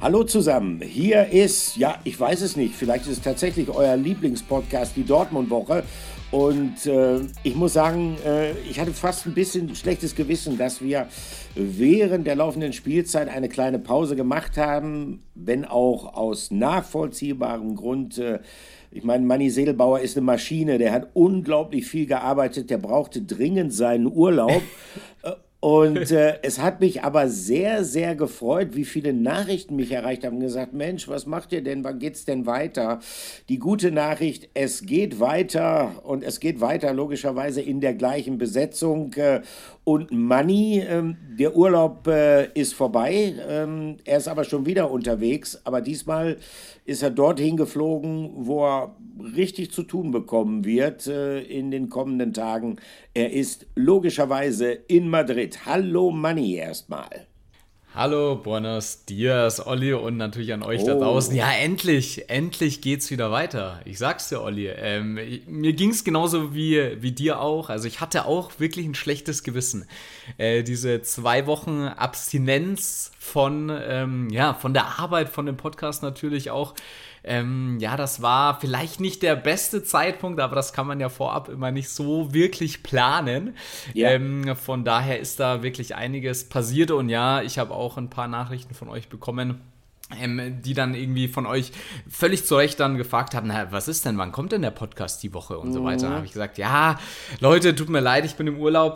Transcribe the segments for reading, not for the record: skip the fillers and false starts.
Hallo zusammen, hier ist, ja, ich weiß es nicht, vielleicht ist es tatsächlich euer Lieblingspodcast, die Dortmund-Woche. Und ich muss sagen, ich hatte fast ein bisschen schlechtes Gewissen, dass wir während der laufenden Spielzeit eine kleine Pause gemacht haben, wenn auch aus nachvollziehbarem Grund. Ich meine, Manni Sedelbauer ist eine Maschine, der hat unglaublich viel gearbeitet, der brauchte dringend seinen Urlaub. Und es hat mich aber sehr, sehr gefreut, wie viele Nachrichten mich erreicht haben und gesagt, Mensch, was macht ihr denn, wann geht's denn weiter? Die gute Nachricht, es geht weiter und es geht weiter logischerweise in der gleichen Besetzung. Und Manni, der Urlaub ist vorbei, er ist aber schon wieder unterwegs, aber diesmal ist er dorthin geflogen, wo er richtig zu tun bekommen wird in den kommenden Tagen. Er ist logischerweise in Madrid. Hallo Manni erstmal. Hallo, buenos dias, Olli, und natürlich an euch da draußen. Ja, endlich geht's wieder weiter. Ich sag's dir, Olli. Mir ging's genauso wie dir auch. Also ich hatte auch wirklich ein schlechtes Gewissen. Diese 2 Wochen Abstinenz von der Arbeit, von dem Podcast natürlich auch. Das war vielleicht nicht der beste Zeitpunkt, aber das kann man ja vorab immer nicht so wirklich planen. Ja. Von daher ist da wirklich einiges passiert und ja, ich habe auch ein paar Nachrichten von euch bekommen, die dann irgendwie von euch völlig zu Recht dann gefragt haben, na, was ist denn, wann kommt denn der Podcast die Woche und so weiter. Dann habe ich gesagt, ja, Leute, tut mir leid, ich bin im Urlaub,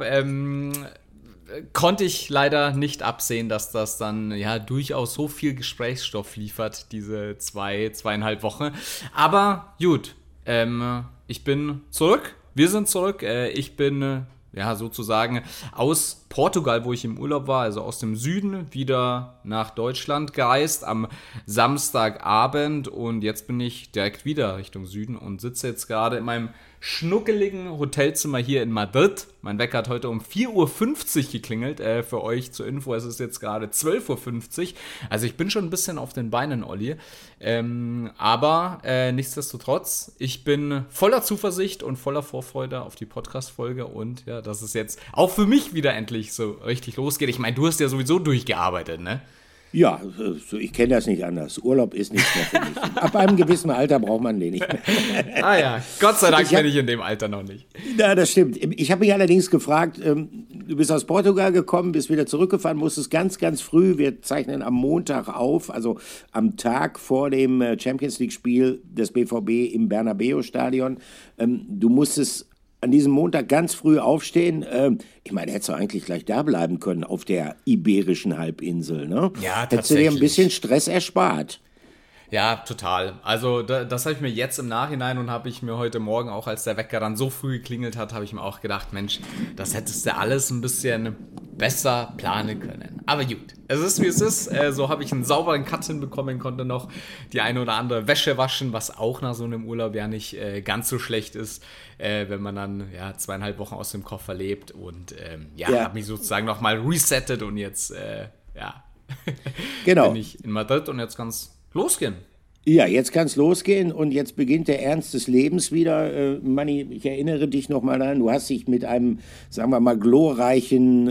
konnte ich leider nicht absehen, dass das dann ja durchaus so viel Gesprächsstoff liefert, diese 2,5 Wochen. Aber gut, ich bin zurück, wir sind zurück. Ich bin sozusagen aus Portugal, wo ich im Urlaub war, also aus dem Süden, wieder nach Deutschland gereist am Samstagabend und jetzt bin ich direkt wieder Richtung Süden und sitze jetzt gerade in meinem schnuckeligen Hotelzimmer hier in Madrid. Mein Wecker hat heute um 4.50 Uhr geklingelt, für euch zur Info, es ist jetzt gerade 12.50 Uhr, also ich bin schon ein bisschen auf den Beinen, Olli, aber nichtsdestotrotz, ich bin voller Zuversicht und voller Vorfreude auf die Podcast-Folge und ja, dass es jetzt auch für mich wieder endlich so richtig losgeht. Ich meine, du hast ja sowieso durchgearbeitet, ne? Ja, ich kenne das nicht anders. Urlaub ist nichts mehr für mich. Ab einem gewissen Alter braucht man den nicht mehr. Ah ja, Gott sei Dank bin ich in dem Alter noch nicht. Ja, das stimmt. Ich habe mich allerdings gefragt, du bist aus Portugal gekommen, bist wieder zurückgefahren, musstest ganz, ganz früh, wir zeichnen am Montag auf, also am Tag vor dem Champions-League-Spiel des BVB im Bernabeu-Stadion. Du musstest an diesem Montag ganz früh aufstehen. Ich meine, hättest du eigentlich gleich da bleiben können auf der Iberischen Halbinsel, ne? Ja, tatsächlich. Hättest du dir ein bisschen Stress erspart. Ja, total. Also das habe ich mir jetzt im Nachhinein und habe ich mir heute Morgen auch, als der Wecker dann so früh geklingelt hat, habe ich mir auch gedacht, Mensch, das hättest du alles ein bisschen besser planen können. Aber gut, es ist wie es ist. So habe ich einen sauberen Cut hinbekommen, konnte noch die eine oder andere Wäsche waschen, was auch nach so einem Urlaub ja nicht ganz so schlecht ist, wenn man dann 2,5 Wochen aus dem Koffer lebt und habe mich sozusagen nochmal resettet und jetzt genau. bin ich in Madrid und jetzt kann's losgehen. Ja, jetzt kann es losgehen und jetzt beginnt der Ernst des Lebens wieder. Manni, ich erinnere dich nochmal daran, du hast dich mit einem, sagen wir mal, glorreichen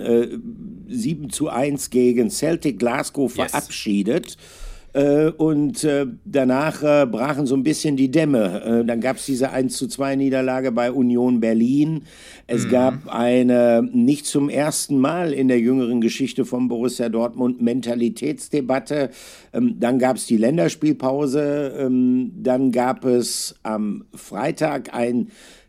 7:1 gegen Celtic Glasgow verabschiedet. Und danach brachen so ein bisschen die Dämme. Dann gab es diese 1:2 Niederlage bei Union Berlin. Es gab eine nicht zum ersten Mal in der jüngeren Geschichte von Borussia Dortmund Mentalitätsdebatte. Dann gab es die Länderspielpause. Dann gab es am Freitag ein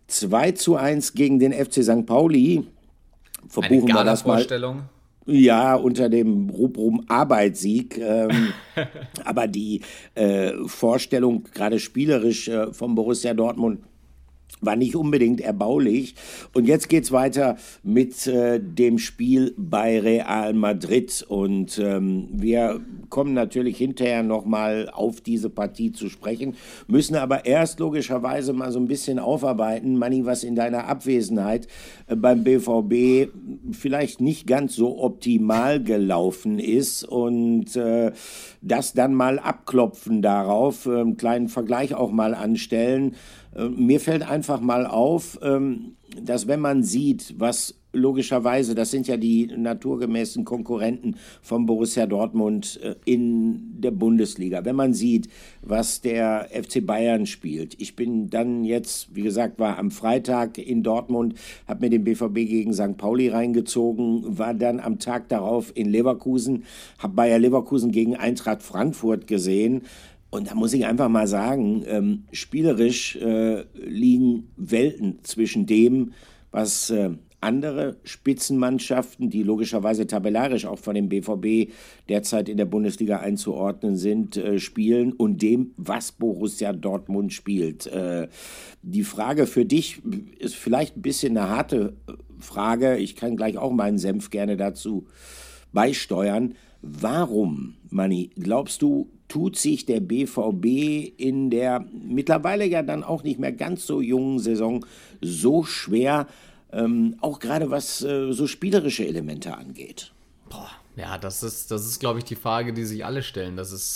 2:1 gegen den FC St. Pauli. Verbuchen wir das mal. Ja, unter dem Rubrum Arbeitssieg. Aber die Vorstellung, gerade spielerisch von Borussia Dortmund, war nicht unbedingt erbaulich. Und jetzt geht's weiter mit dem Spiel bei Real Madrid. Und wir kommen natürlich hinterher nochmal auf diese Partie zu sprechen, müssen aber erst logischerweise mal so ein bisschen aufarbeiten, Manni, was in deiner Abwesenheit beim BVB vielleicht nicht ganz so optimal gelaufen ist und das dann mal abklopfen darauf, einen kleinen Vergleich auch mal anstellen. Mir fällt einfach mal auf, dass wenn man sieht, was logischerweise, das sind ja die naturgemäßen Konkurrenten von Borussia Dortmund in der Bundesliga. Wenn man sieht, was der FC Bayern spielt. Ich bin dann jetzt, wie gesagt, war am Freitag in Dortmund, habe mir den BVB gegen St. Pauli reingezogen, war dann am Tag darauf in Leverkusen, habe Bayer Leverkusen gegen Eintracht Frankfurt gesehen. Und da muss ich einfach mal sagen, spielerisch liegen Welten zwischen dem, was andere Spitzenmannschaften, die logischerweise tabellarisch auch von dem BVB derzeit in der Bundesliga einzuordnen sind, spielen und dem, was Borussia Dortmund spielt. Die Frage für dich ist vielleicht ein bisschen eine harte Frage. Ich kann gleich auch meinen Senf gerne dazu beisteuern. Warum, Manni, glaubst du, tut sich der BVB in der mittlerweile ja dann auch nicht mehr ganz so jungen Saison so schwer, auch gerade was so spielerische Elemente angeht? Boah, ja, das ist, glaube ich, die Frage, die sich alle stellen. Das ist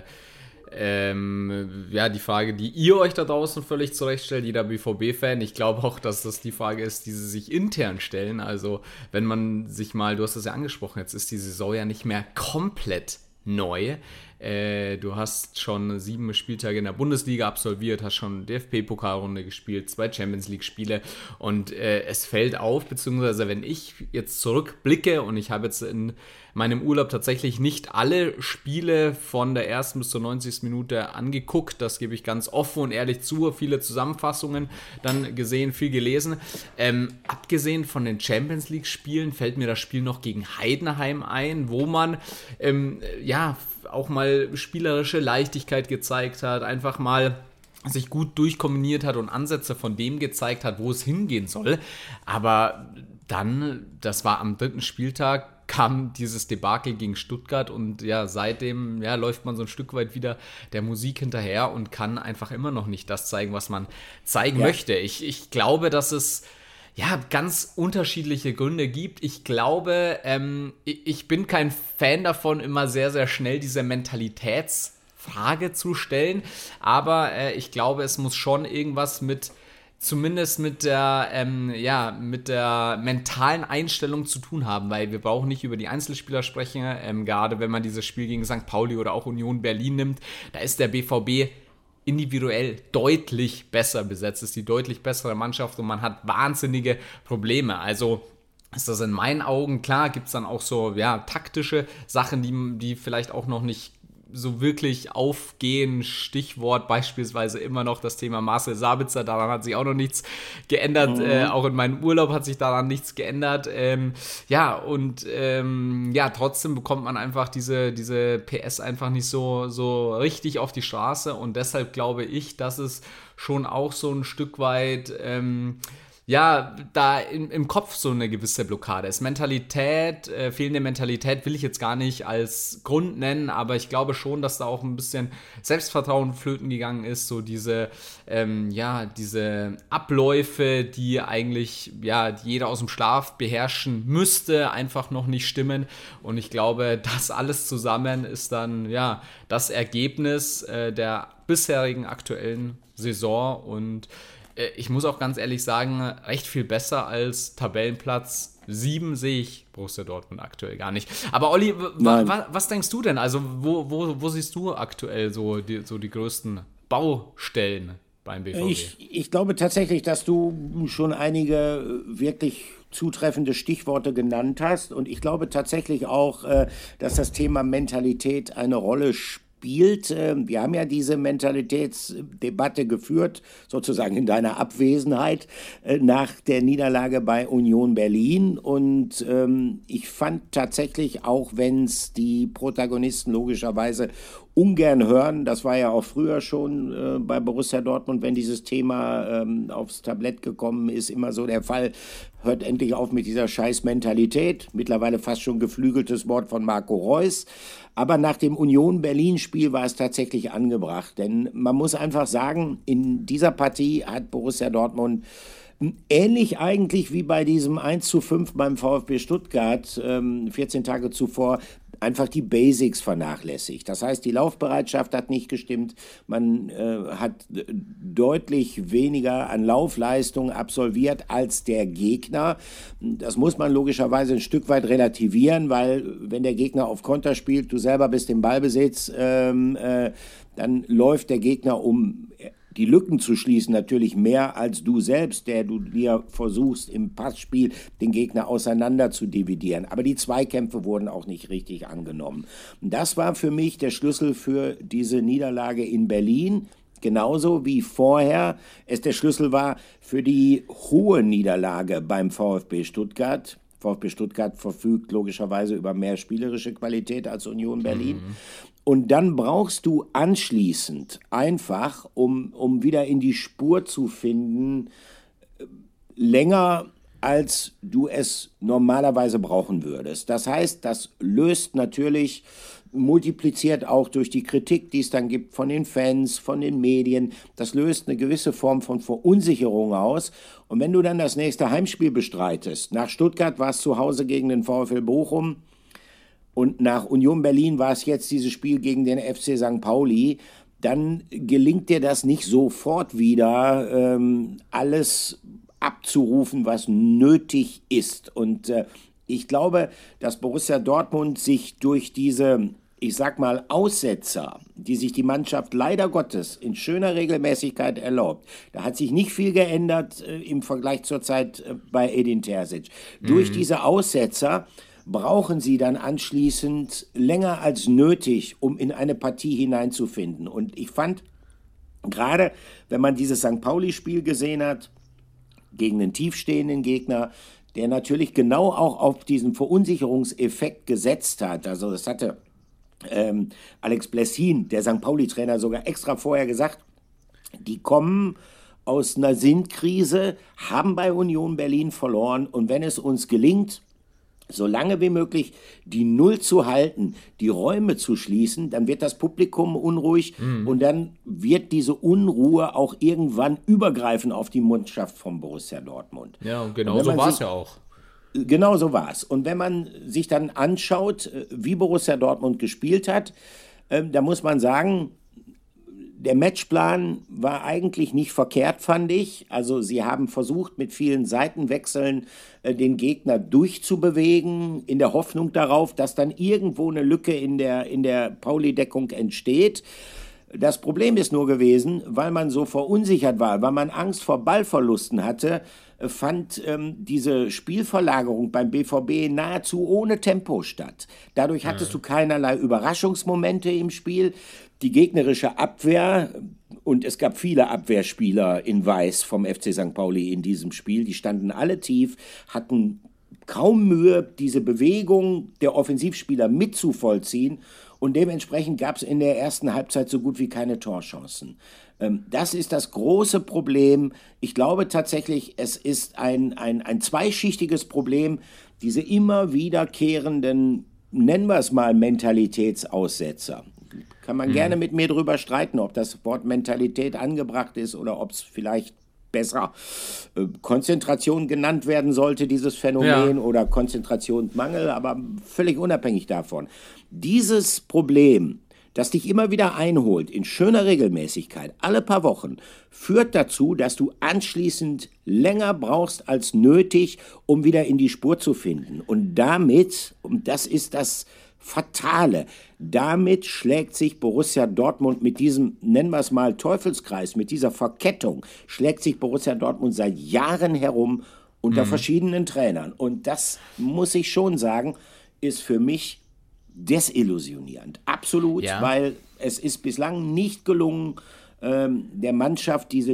ja, die Frage, die ihr euch da draußen völlig zurechtstellt, jeder BVB-Fan. Ich glaube auch, dass das die Frage ist, die sie sich intern stellen. Also, wenn man sich mal, du hast das ja angesprochen, jetzt ist die Saison ja nicht mehr komplett neu. Du hast schon 7 Spieltage in der Bundesliga absolviert, hast schon DFB-Pokalrunde gespielt, 2 Champions-League-Spiele und es fällt auf, beziehungsweise wenn ich jetzt zurückblicke und ich habe jetzt in meinem Urlaub tatsächlich nicht alle Spiele von der 1. bis zur 90. Minute angeguckt, das gebe ich ganz offen und ehrlich zu, viele Zusammenfassungen dann gesehen, viel gelesen. Abgesehen von den Champions-League-Spielen fällt mir das Spiel noch gegen Heidenheim ein, wo man ja auch mal spielerische Leichtigkeit gezeigt hat, einfach mal sich gut durchkombiniert hat und Ansätze von dem gezeigt hat, wo es hingehen soll. Aber dann, das war am 3. Spieltag, kam dieses Debakel gegen Stuttgart und ja, seitdem läuft man so ein Stück weit wieder der Musik hinterher und kann einfach immer noch nicht das zeigen, was man zeigen möchte. Ich glaube, dass es ganz unterschiedliche Gründe gibt. Ich glaube, ich bin kein Fan davon, immer sehr, sehr schnell diese Mentalitätsfrage zu stellen, aber ich glaube, es muss schon irgendwas zumindest mit der mentalen Einstellung zu tun haben, weil wir brauchen nicht über die Einzelspieler sprechen, gerade wenn man dieses Spiel gegen St. Pauli oder auch Union Berlin nimmt, da ist der BVB individuell deutlich besser besetzt, ist die deutlich bessere Mannschaft und man hat wahnsinnige Probleme. Also ist das in meinen Augen, klar, gibt es dann auch so taktische Sachen, die vielleicht auch noch nicht so wirklich aufgehen. Stichwort beispielsweise immer noch das Thema Marcel Sabitzer, daran hat sich auch noch nichts geändert, auch in meinem Urlaub hat sich daran nichts geändert, trotzdem bekommt man einfach diese PS einfach nicht so richtig auf die Straße und deshalb glaube ich, dass es schon auch so ein Stück weit da im Kopf so eine gewisse Blockade ist. Mentalität, fehlende Mentalität will ich jetzt gar nicht als Grund nennen, aber ich glaube schon, dass da auch ein bisschen Selbstvertrauen flöten gegangen ist, so diese Abläufe, die eigentlich die jeder aus dem Schlaf beherrschen müsste, einfach noch nicht stimmen und ich glaube, das alles zusammen ist dann das Ergebnis der bisherigen aktuellen Saison und ich muss auch ganz ehrlich sagen, recht viel besser als Tabellenplatz 7 sehe ich Borussia Dortmund aktuell gar nicht. Aber Olli, was denkst du denn? Also wo siehst du aktuell so die größten Baustellen beim BVB? Ich glaube tatsächlich, dass du schon einige wirklich zutreffende Stichworte genannt hast und ich glaube tatsächlich auch, dass das Thema Mentalität eine Rolle spielt. Wir haben ja diese Mentalitätsdebatte geführt, sozusagen in deiner Abwesenheit, nach der Niederlage bei Union Berlin. Und ich fand tatsächlich, auch wenn es die Protagonisten logischerweise ungern hören, das war ja auch früher schon bei Borussia Dortmund, wenn dieses Thema aufs Tablett gekommen ist, immer so der Fall, hört endlich auf mit dieser Scheiß-Mentalität, mittlerweile fast schon geflügeltes Wort von Marco Reus. Aber nach dem Union-Berlin-Spiel war es tatsächlich angebracht, denn man muss einfach sagen, in dieser Partie hat Borussia Dortmund ähnlich eigentlich wie bei diesem 1:5 beim VfB Stuttgart 14 Tage zuvor einfach die Basics vernachlässigt. Das heißt, die Laufbereitschaft hat nicht gestimmt, man hat deutlich weniger an Laufleistung absolviert als der Gegner. Das muss man logischerweise ein Stück weit relativieren, weil wenn der Gegner auf Konter spielt, du selber bist im Ballbesitz, dann läuft der Gegner, um die Lücken zu schließen, natürlich mehr als du selbst, der du dir versuchst, im Passspiel den Gegner auseinander zu dividieren. Aber die Zweikämpfe wurden auch nicht richtig angenommen. Das war für mich der Schlüssel für diese Niederlage in Berlin, genauso wie vorher es der Schlüssel war für die hohe Niederlage beim VfB Stuttgart. VfB Stuttgart verfügt logischerweise über mehr spielerische Qualität als Union Berlin. Und dann brauchst du anschließend einfach, um wieder in die Spur zu finden, länger, als du es normalerweise brauchen würdest. Das heißt, das löst natürlich, multipliziert auch durch die Kritik, die es dann gibt von den Fans, von den Medien, das löst eine gewisse Form von Verunsicherung aus. Und wenn du dann das nächste Heimspiel bestreitest, nach Stuttgart war es zu Hause gegen den VfL Bochum, und nach Union Berlin war es jetzt dieses Spiel gegen den FC St. Pauli, dann gelingt dir das nicht sofort wieder, alles abzurufen, was nötig ist. Und ich glaube, dass Borussia Dortmund sich durch diese, ich sag mal, Aussetzer, die sich die Mannschaft leider Gottes in schöner Regelmäßigkeit erlaubt, da hat sich nicht viel geändert im Vergleich zur Zeit bei Edin Terzic. Durch diese Aussetzer brauchen sie dann anschließend länger als nötig, um in eine Partie hineinzufinden. Und ich fand, gerade wenn man dieses St. Pauli-Spiel gesehen hat, gegen einen tiefstehenden Gegner, der natürlich genau auch auf diesen Verunsicherungseffekt gesetzt hat. Also das hatte Alex Blessin, der St. Pauli-Trainer, sogar extra vorher gesagt, die kommen aus einer Sinnkrise, haben bei Union Berlin verloren und wenn es uns gelingt, so lange wie möglich die Null zu halten, die Räume zu schließen, dann wird das Publikum unruhig und dann wird diese Unruhe auch irgendwann übergreifen auf die Mannschaft von Borussia Dortmund. Ja, und genau so war es ja auch. Genau so war es. Und wenn man sich dann anschaut, wie Borussia Dortmund gespielt hat, da muss man sagen, der Matchplan war eigentlich nicht verkehrt, fand ich. Also sie haben versucht, mit vielen Seitenwechseln den Gegner durchzubewegen, in der Hoffnung darauf, dass dann irgendwo eine Lücke in der Pauli-Deckung entsteht. Das Problem ist nur gewesen, weil man so verunsichert war, weil man Angst vor Ballverlusten hatte, fand diese Spielverlagerung beim BVB nahezu ohne Tempo statt. Dadurch hattest du keinerlei Überraschungsmomente im Spiel. Die gegnerische Abwehr, und es gab viele Abwehrspieler in Weiß vom FC St. Pauli in diesem Spiel, die standen alle tief, hatten kaum Mühe, diese Bewegung der Offensivspieler mitzuvollziehen und dementsprechend gab es in der ersten Halbzeit so gut wie keine Torchancen. Das ist das große Problem. Ich glaube tatsächlich, es ist ein zweischichtiges Problem, diese immer wiederkehrenden, nennen wir es mal, Mentalitätsaussetzer. Kann man gerne mit mir drüber streiten, ob das Wort Mentalität angebracht ist oder ob es vielleicht besser Konzentration genannt werden sollte, dieses Phänomen, oder Konzentrationsmangel, aber völlig unabhängig davon. Dieses Problem, das dich immer wieder einholt, in schöner Regelmäßigkeit, alle paar Wochen, führt dazu, dass du anschließend länger brauchst als nötig, um wieder in die Spur zu finden. Und damit, und das ist das Fatale, damit schlägt sich Borussia Dortmund mit diesem, nennen wir es mal, Teufelskreis, mit dieser Verkettung, schlägt sich Borussia Dortmund seit Jahren herum unter verschiedenen Trainern. Und das, muss ich schon sagen, ist für mich desillusionierend. Absolut, weil es ist bislang nicht gelungen, der Mannschaft diese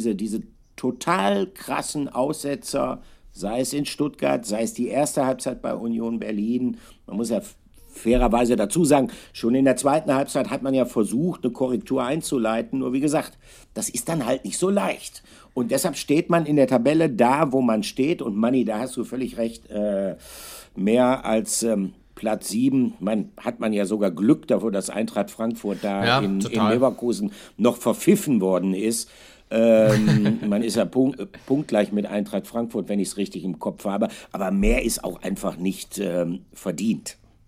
total krassen Aussetzer, sei es in Stuttgart, sei es die erste Halbzeit bei Union Berlin, man muss ja fairerweise dazu sagen, schon in der zweiten Halbzeit hat man ja versucht, eine Korrektur einzuleiten, nur wie gesagt, das ist dann halt nicht so leicht. Und deshalb steht man in der Tabelle da, wo man steht. Und Manni, da hast du völlig recht, mehr als Platz 7, hat man ja sogar Glück davor, dass Eintracht Frankfurt da in Leverkusen noch verpfiffen worden ist. Man ist ja punktgleich mit Eintracht Frankfurt, wenn ich es richtig im Kopf habe. Aber mehr ist auch einfach nicht verdient.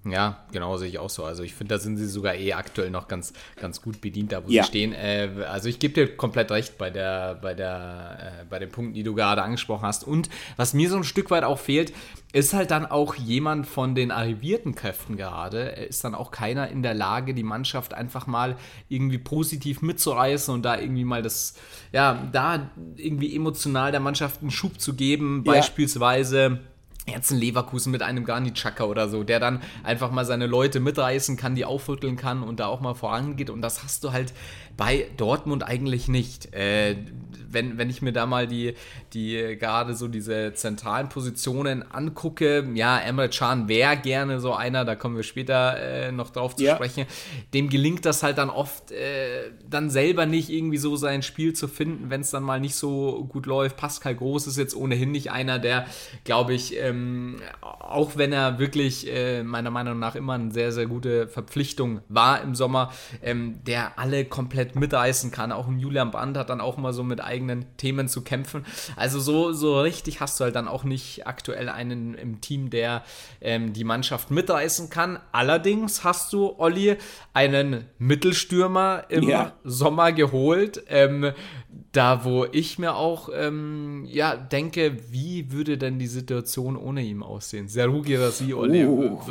Ja, genau, sehe ich auch so. Also ich finde, da sind sie sogar aktuell noch ganz, ganz gut bedient, da wo sie stehen. Also ich gebe dir komplett recht bei den Punkten, die du gerade angesprochen hast. Und was mir so ein Stück weit auch fehlt, ist halt dann auch jemand von den arrivierten Kräften gerade. Ist dann auch keiner in der Lage, die Mannschaft einfach mal irgendwie positiv mitzureißen und da irgendwie mal da irgendwie emotional der Mannschaft einen Schub zu geben. Ja. Beispielsweise jetzt ein Leverkusen mit einem Granit Xhaka oder so, der dann einfach mal seine Leute mitreißen kann, die aufrütteln kann und da auch mal vorangeht. Und das hast du halt bei Dortmund eigentlich nicht. Wenn ich mir da mal die gerade so diese zentralen Positionen angucke, ja, Emre Can wäre gerne so einer, da kommen wir später noch drauf zu sprechen, dem gelingt das halt dann oft dann selber nicht irgendwie so sein Spiel zu finden, wenn es dann mal nicht so gut läuft. Pascal Groß ist jetzt ohnehin nicht einer, der, glaube ich, auch wenn er wirklich meiner Meinung nach immer eine sehr, sehr gute Verpflichtung war im Sommer, der alle komplett mitreißen kann. Auch ein Julian Brandt hat dann auch mal so mit eigenen Themen zu kämpfen. Also so richtig hast du halt dann auch nicht aktuell einen im Team, der die Mannschaft mitreißen kann. Allerdings hast du, Olli, einen Mittelstürmer im Sommer geholt, da wo ich mir auch denke, wie würde denn die Situation ohne ihn aussehen? Serhou Guirassy, Olli.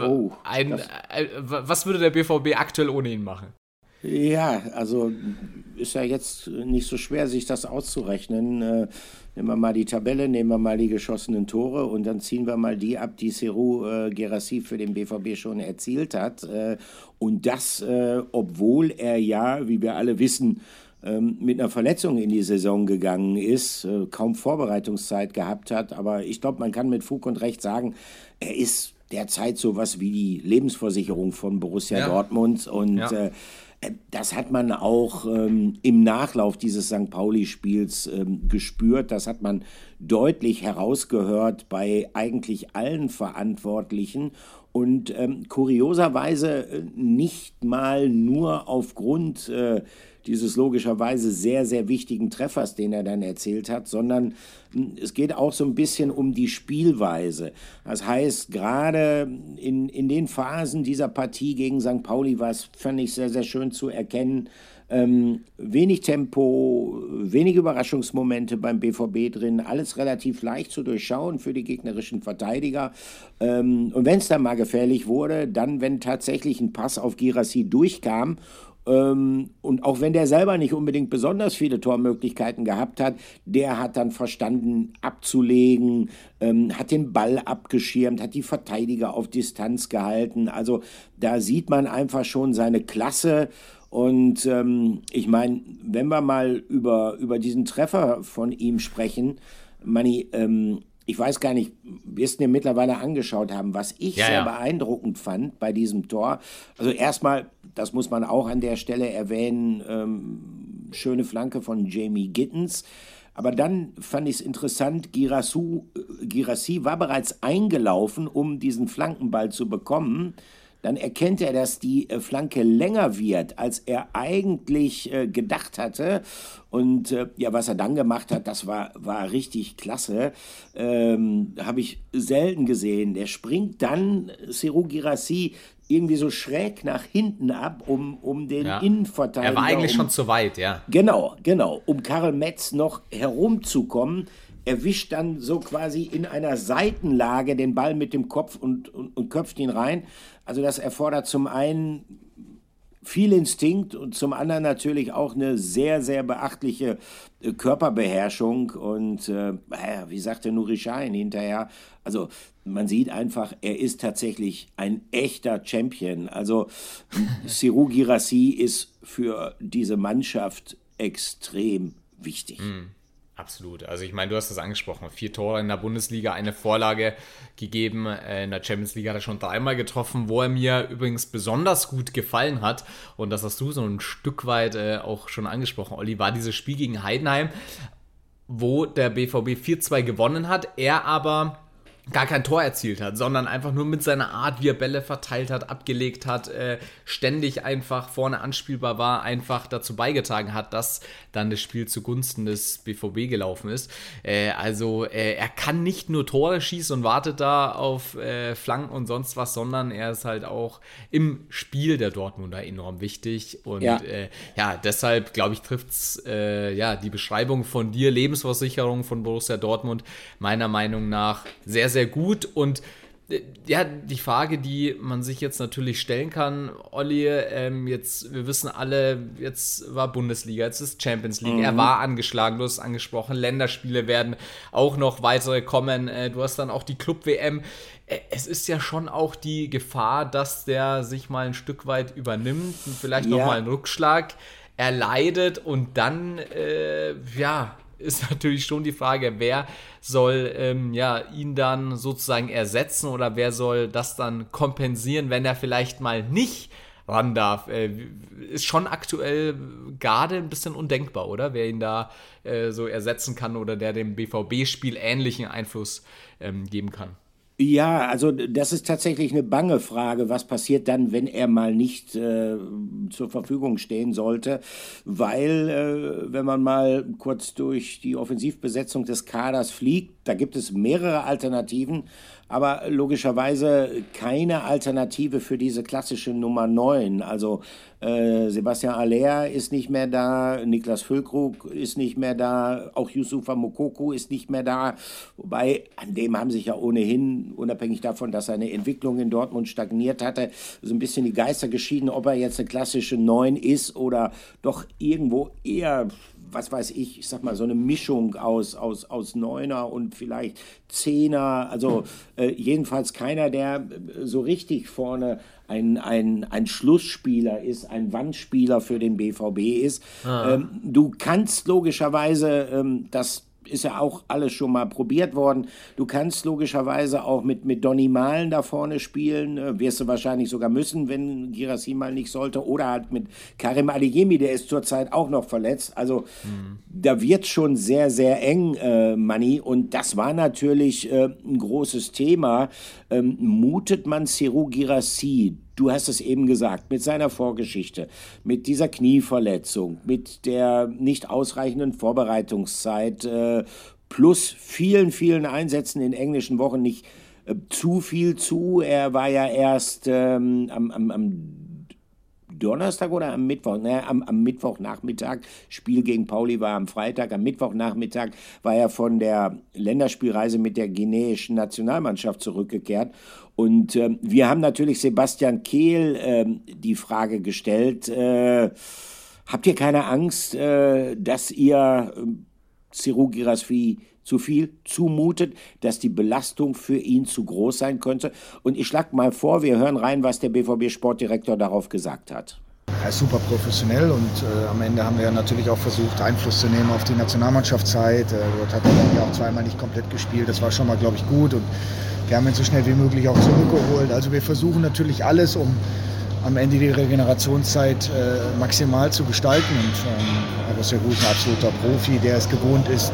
Was würde der BVB aktuell ohne ihn machen? Ja, also ist ja jetzt nicht so schwer, sich das auszurechnen. Nehmen wir mal die Tabelle, nehmen wir mal die geschossenen Tore und dann ziehen wir mal die ab, die Serhou Guirassy für den BVB schon erzielt hat. Und das, obwohl er ja, wie wir alle wissen, mit einer Verletzung in die Saison gegangen ist, kaum Vorbereitungszeit gehabt hat. Aber ich glaube, man kann mit Fug und Recht sagen, er ist derzeit sowas wie die Lebensversicherung von Borussia Dortmund. Und das hat man auch im Nachlauf dieses St. Pauli-Spiels gespürt. Das hat man deutlich herausgehört bei eigentlich allen Verantwortlichen. Und kurioserweise nicht mal nur aufgrund dieses logischerweise sehr, sehr wichtigen Treffers, den er dann erzielt hat, sondern es geht auch so ein bisschen um die Spielweise. Das heißt, gerade in den Phasen dieser Partie gegen St. Pauli war es, fand ich, sehr, sehr schön zu erkennen, wenig Tempo, wenig Überraschungsmomente beim BVB drin, alles relativ leicht zu durchschauen für die gegnerischen Verteidiger. Und wenn es dann mal gefährlich wurde, dann, wenn tatsächlich ein Pass auf Guirassy durchkam, und auch wenn der selber nicht unbedingt besonders viele Tormöglichkeiten gehabt hat, der hat dann verstanden abzulegen, hat den Ball abgeschirmt, hat die Verteidiger auf Distanz gehalten. Also da sieht man einfach schon seine Klasse. Und ich meine, wenn wir mal über diesen Treffer von ihm sprechen, Manni, ich weiß gar nicht, wir es dir mittlerweile angeschaut haben, was ich sehr beeindruckend fand bei diesem Tor. Also erstmal, das muss man auch an der Stelle erwähnen, schöne Flanke von Jamie Gittens. Aber dann fand ich es interessant, Guirassy war bereits eingelaufen, um diesen Flankenball zu bekommen. Dann erkennt er, dass die Flanke länger wird, als er eigentlich gedacht hatte. Und was er dann gemacht hat, das war richtig klasse. Habe ich selten gesehen. Der springt dann, Serhou Guirassy, irgendwie so schräg nach hinten ab, um den Innenverteidiger... Er war eigentlich schon zu weit, ja. Genau. Um Karel Metz noch herumzukommen. Erwischt dann so quasi in einer Seitenlage den Ball mit dem Kopf und köpft ihn rein. Also das erfordert zum einen viel Instinkt und zum anderen natürlich auch eine sehr, sehr beachtliche Körperbeherrschung. Und wie sagte Nuri Sahin hinterher, also man sieht einfach, er ist tatsächlich ein echter Champion. Also Serhou Guirassy ist für diese Mannschaft extrem wichtig. Absolut. Also ich meine, du hast das angesprochen. 4 Tore in der Bundesliga, eine Vorlage gegeben. In der Champions League hat er schon 3-mal getroffen, wo er mir übrigens besonders gut gefallen hat. Und das hast du so ein Stück weit auch schon angesprochen, Olli, war dieses Spiel gegen Heidenheim, wo der BVB 4-2 gewonnen hat. Er aber gar kein Tor erzielt hat, sondern einfach nur mit seiner Art, wie er Bälle verteilt hat, abgelegt hat, ständig einfach vorne anspielbar war, einfach dazu beigetragen hat, dass dann das Spiel zugunsten des BVB gelaufen ist. Er kann nicht nur Tore schießen und wartet da auf Flanken und sonst was, sondern er ist halt auch im Spiel der Dortmunder enorm wichtig. Und deshalb, glaube ich, trifft es die Beschreibung von dir, Lebensversicherung von Borussia Dortmund, meiner Meinung nach sehr, sehr gut. Und die Frage, die man sich jetzt natürlich stellen kann, Olli, wir wissen alle, jetzt war Bundesliga, jetzt ist Champions League, er war angeschlagen, du hast es angesprochen, Länderspiele werden auch noch weitere kommen, du hast dann auch die Club-WM. Es ist ja schon auch die Gefahr, dass der sich mal ein Stück weit übernimmt und vielleicht nochmal einen Rückschlag erleidet und dann, ist natürlich schon die Frage, wer soll ihn dann sozusagen ersetzen oder wer soll das dann kompensieren, wenn er vielleicht mal nicht ran darf. Ist schon aktuell gerade ein bisschen undenkbar, oder? Wer ihn da so ersetzen kann oder der dem BVB-Spiel ähnlichen Einfluss geben kann. Ja, also das ist tatsächlich eine bange Frage, was passiert dann, wenn er mal nicht zur Verfügung stehen sollte, weil wenn man mal kurz durch die Offensivbesetzung des Kaders fliegt, da gibt es mehrere Alternativen, aber logischerweise keine Alternative für diese klassische Nummer 9. Also Sebastian Haller ist nicht mehr da, Niklas Füllkrug ist nicht mehr da, auch Youssoufa Moukoko ist nicht mehr da. Wobei, an dem haben sich ja ohnehin, unabhängig davon, dass seine Entwicklung in Dortmund stagniert hatte, so ein bisschen die Geister geschieden, ob er jetzt eine klassische 9 ist oder doch irgendwo eher, was weiß ich sag mal, so eine Mischung aus Neuner und vielleicht Zehner, also jedenfalls keiner, der so richtig vorne ein Schlussspieler ist, ein Wandspieler für den BVB ist. Du kannst logischerweise, das ist ja auch alles schon mal probiert worden. Du kannst logischerweise auch mit Donny Malen da vorne spielen, wirst du wahrscheinlich sogar müssen, wenn Guirassy mal nicht sollte, oder halt mit Karim Adeyemi, der ist zurzeit auch noch verletzt. Also da wird schon sehr, sehr eng, Manni, und das war natürlich ein großes Thema. Mutet man Serhou Guirassy, du hast es eben gesagt, mit seiner Vorgeschichte, mit dieser Knieverletzung, mit der nicht ausreichenden Vorbereitungszeit, plus vielen, vielen Einsätzen in englischen Wochen nicht zu viel zu. Er war ja erst am Donnerstag oder am Mittwoch? Am Mittwochnachmittag. Spiel gegen Pauli war am Freitag. Am Mittwochnachmittag war er von der Länderspielreise mit der guineischen Nationalmannschaft zurückgekehrt. Und wir haben natürlich Sebastian Kehl die Frage gestellt, habt ihr keine Angst, dass ihr Serhou Guirassy zu viel zumutet, dass die Belastung für ihn zu groß sein könnte? Und ich schlage mal vor, wir hören rein, was der BVB-Sportdirektor darauf gesagt hat. Er ist super professionell und am Ende haben wir natürlich auch versucht, Einfluss zu nehmen auf die Nationalmannschaftszeit. Dort hat er dann ja auch zweimal nicht komplett gespielt, das war schon mal, glaube ich, gut, und wir haben ihn so schnell wie möglich auch zurückgeholt. Also wir versuchen natürlich alles, um am Ende die Regenerationszeit maximal zu gestalten. Und aber Serhou ist ein absoluter Profi, der es gewohnt ist,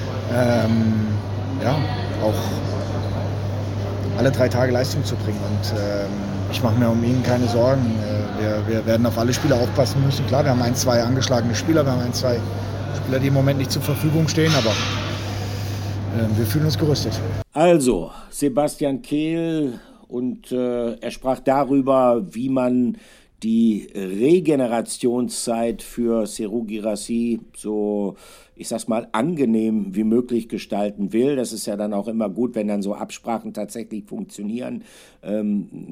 auch alle 3 Tage Leistung zu bringen. Und ich mache mir um ihn keine Sorgen. Wir werden auf alle Spieler aufpassen müssen. Klar, wir haben 1, 2 angeschlagene Spieler, wir haben 1, 2 Spieler, die im Moment nicht zur Verfügung stehen, aber wir fühlen uns gerüstet. Also, Sebastian Kehl, und er sprach darüber, wie man die Regenerationszeit für Serhou Guirassy so, ich sag's mal, angenehm wie möglich gestalten will. Das ist ja dann auch immer gut, wenn dann so Absprachen tatsächlich funktionieren. Er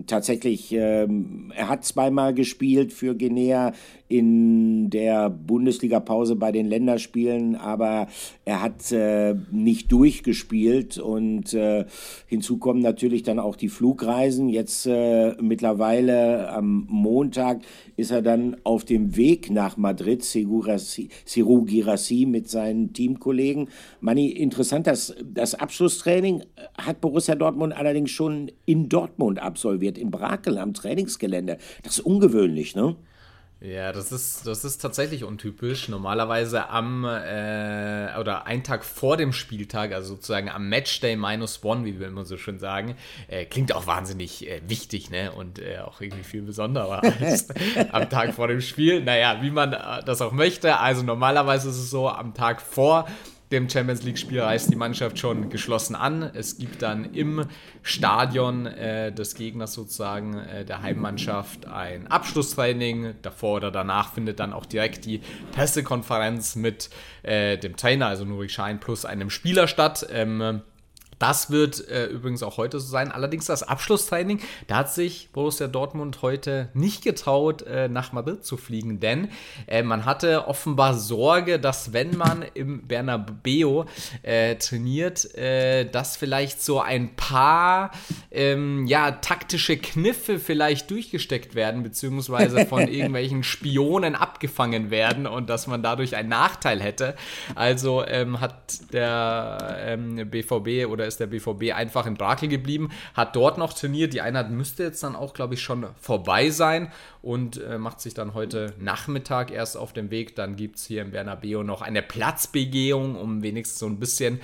hat zweimal gespielt für Guinea in der Bundesliga-Pause bei den Länderspielen, aber er hat nicht durchgespielt, und hinzu kommen natürlich dann auch die Flugreisen. Jetzt mittlerweile am Montag ist er dann auf dem Weg nach Madrid, Serhou Guirassy mit seinen Teamkollegen. Manni, interessant, das Abschlusstraining hat Borussia Dortmund allerdings schon in Dortmund absolviert, in Brakel am Trainingsgelände. Das ist ungewöhnlich, ne? Ja, das ist tatsächlich untypisch. Normalerweise oder einen Tag vor dem Spieltag, also sozusagen am Matchday -1, wie wir immer so schön sagen, klingt auch wahnsinnig wichtig, ne? Und auch irgendwie viel besonderer als am Tag vor dem Spiel. Naja, wie man das auch möchte. Also normalerweise ist es so, am Tag vor dem Champions League-Spiel reist die Mannschaft schon geschlossen an. Es gibt dann im Stadion des Gegners sozusagen der Heimmannschaft ein Abschlusstraining. Davor oder danach findet dann auch direkt die Pressekonferenz mit dem Trainer, also Nuri Sahin, plus einem Spieler statt. Das wird übrigens auch heute so sein. Allerdings das Abschlusstraining, da hat sich Borussia Dortmund heute nicht getraut, nach Madrid zu fliegen, denn man hatte offenbar Sorge, dass wenn man im Bernabeu trainiert, dass vielleicht so ein paar taktische Kniffe vielleicht durchgesteckt werden, beziehungsweise von irgendwelchen Spionen abgefangen werden und dass man dadurch einen Nachteil hätte. Also hat der BVB oder ist der BVB einfach in Brakel geblieben, hat dort noch trainiert. Die Einheit müsste jetzt dann auch, glaube ich, schon vorbei sein und macht sich dann heute Nachmittag erst auf den Weg. Dann gibt es hier im Bernabeu noch eine Platzbegehung, um wenigstens so ein bisschen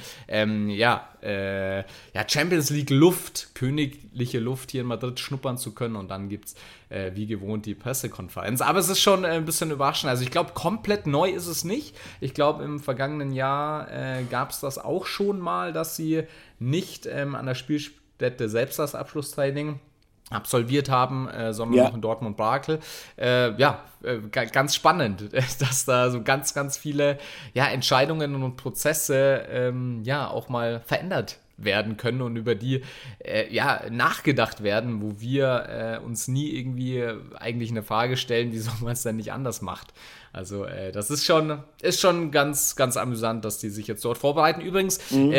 Champions League Luft, königliche Luft hier in Madrid schnuppern zu können. Und dann gibt es wie gewohnt die Pressekonferenz. Aber es ist schon ein bisschen überraschend. Also ich glaube, komplett neu ist es nicht. Ich glaube, im vergangenen Jahr gab es das auch schon mal, dass sie nicht an der Spielstätte selbst das Abschlusstraining absolviert haben, sondern noch in Dortmund-Brakel. Ganz spannend, dass da so ganz, ganz viele Entscheidungen und Prozesse auch mal verändert werden können und über die nachgedacht werden, wo wir uns nie irgendwie eigentlich eine Frage stellen, wieso man es denn nicht anders macht. Also das ist schon ganz, ganz amüsant, dass die sich jetzt dort vorbereiten. Übrigens,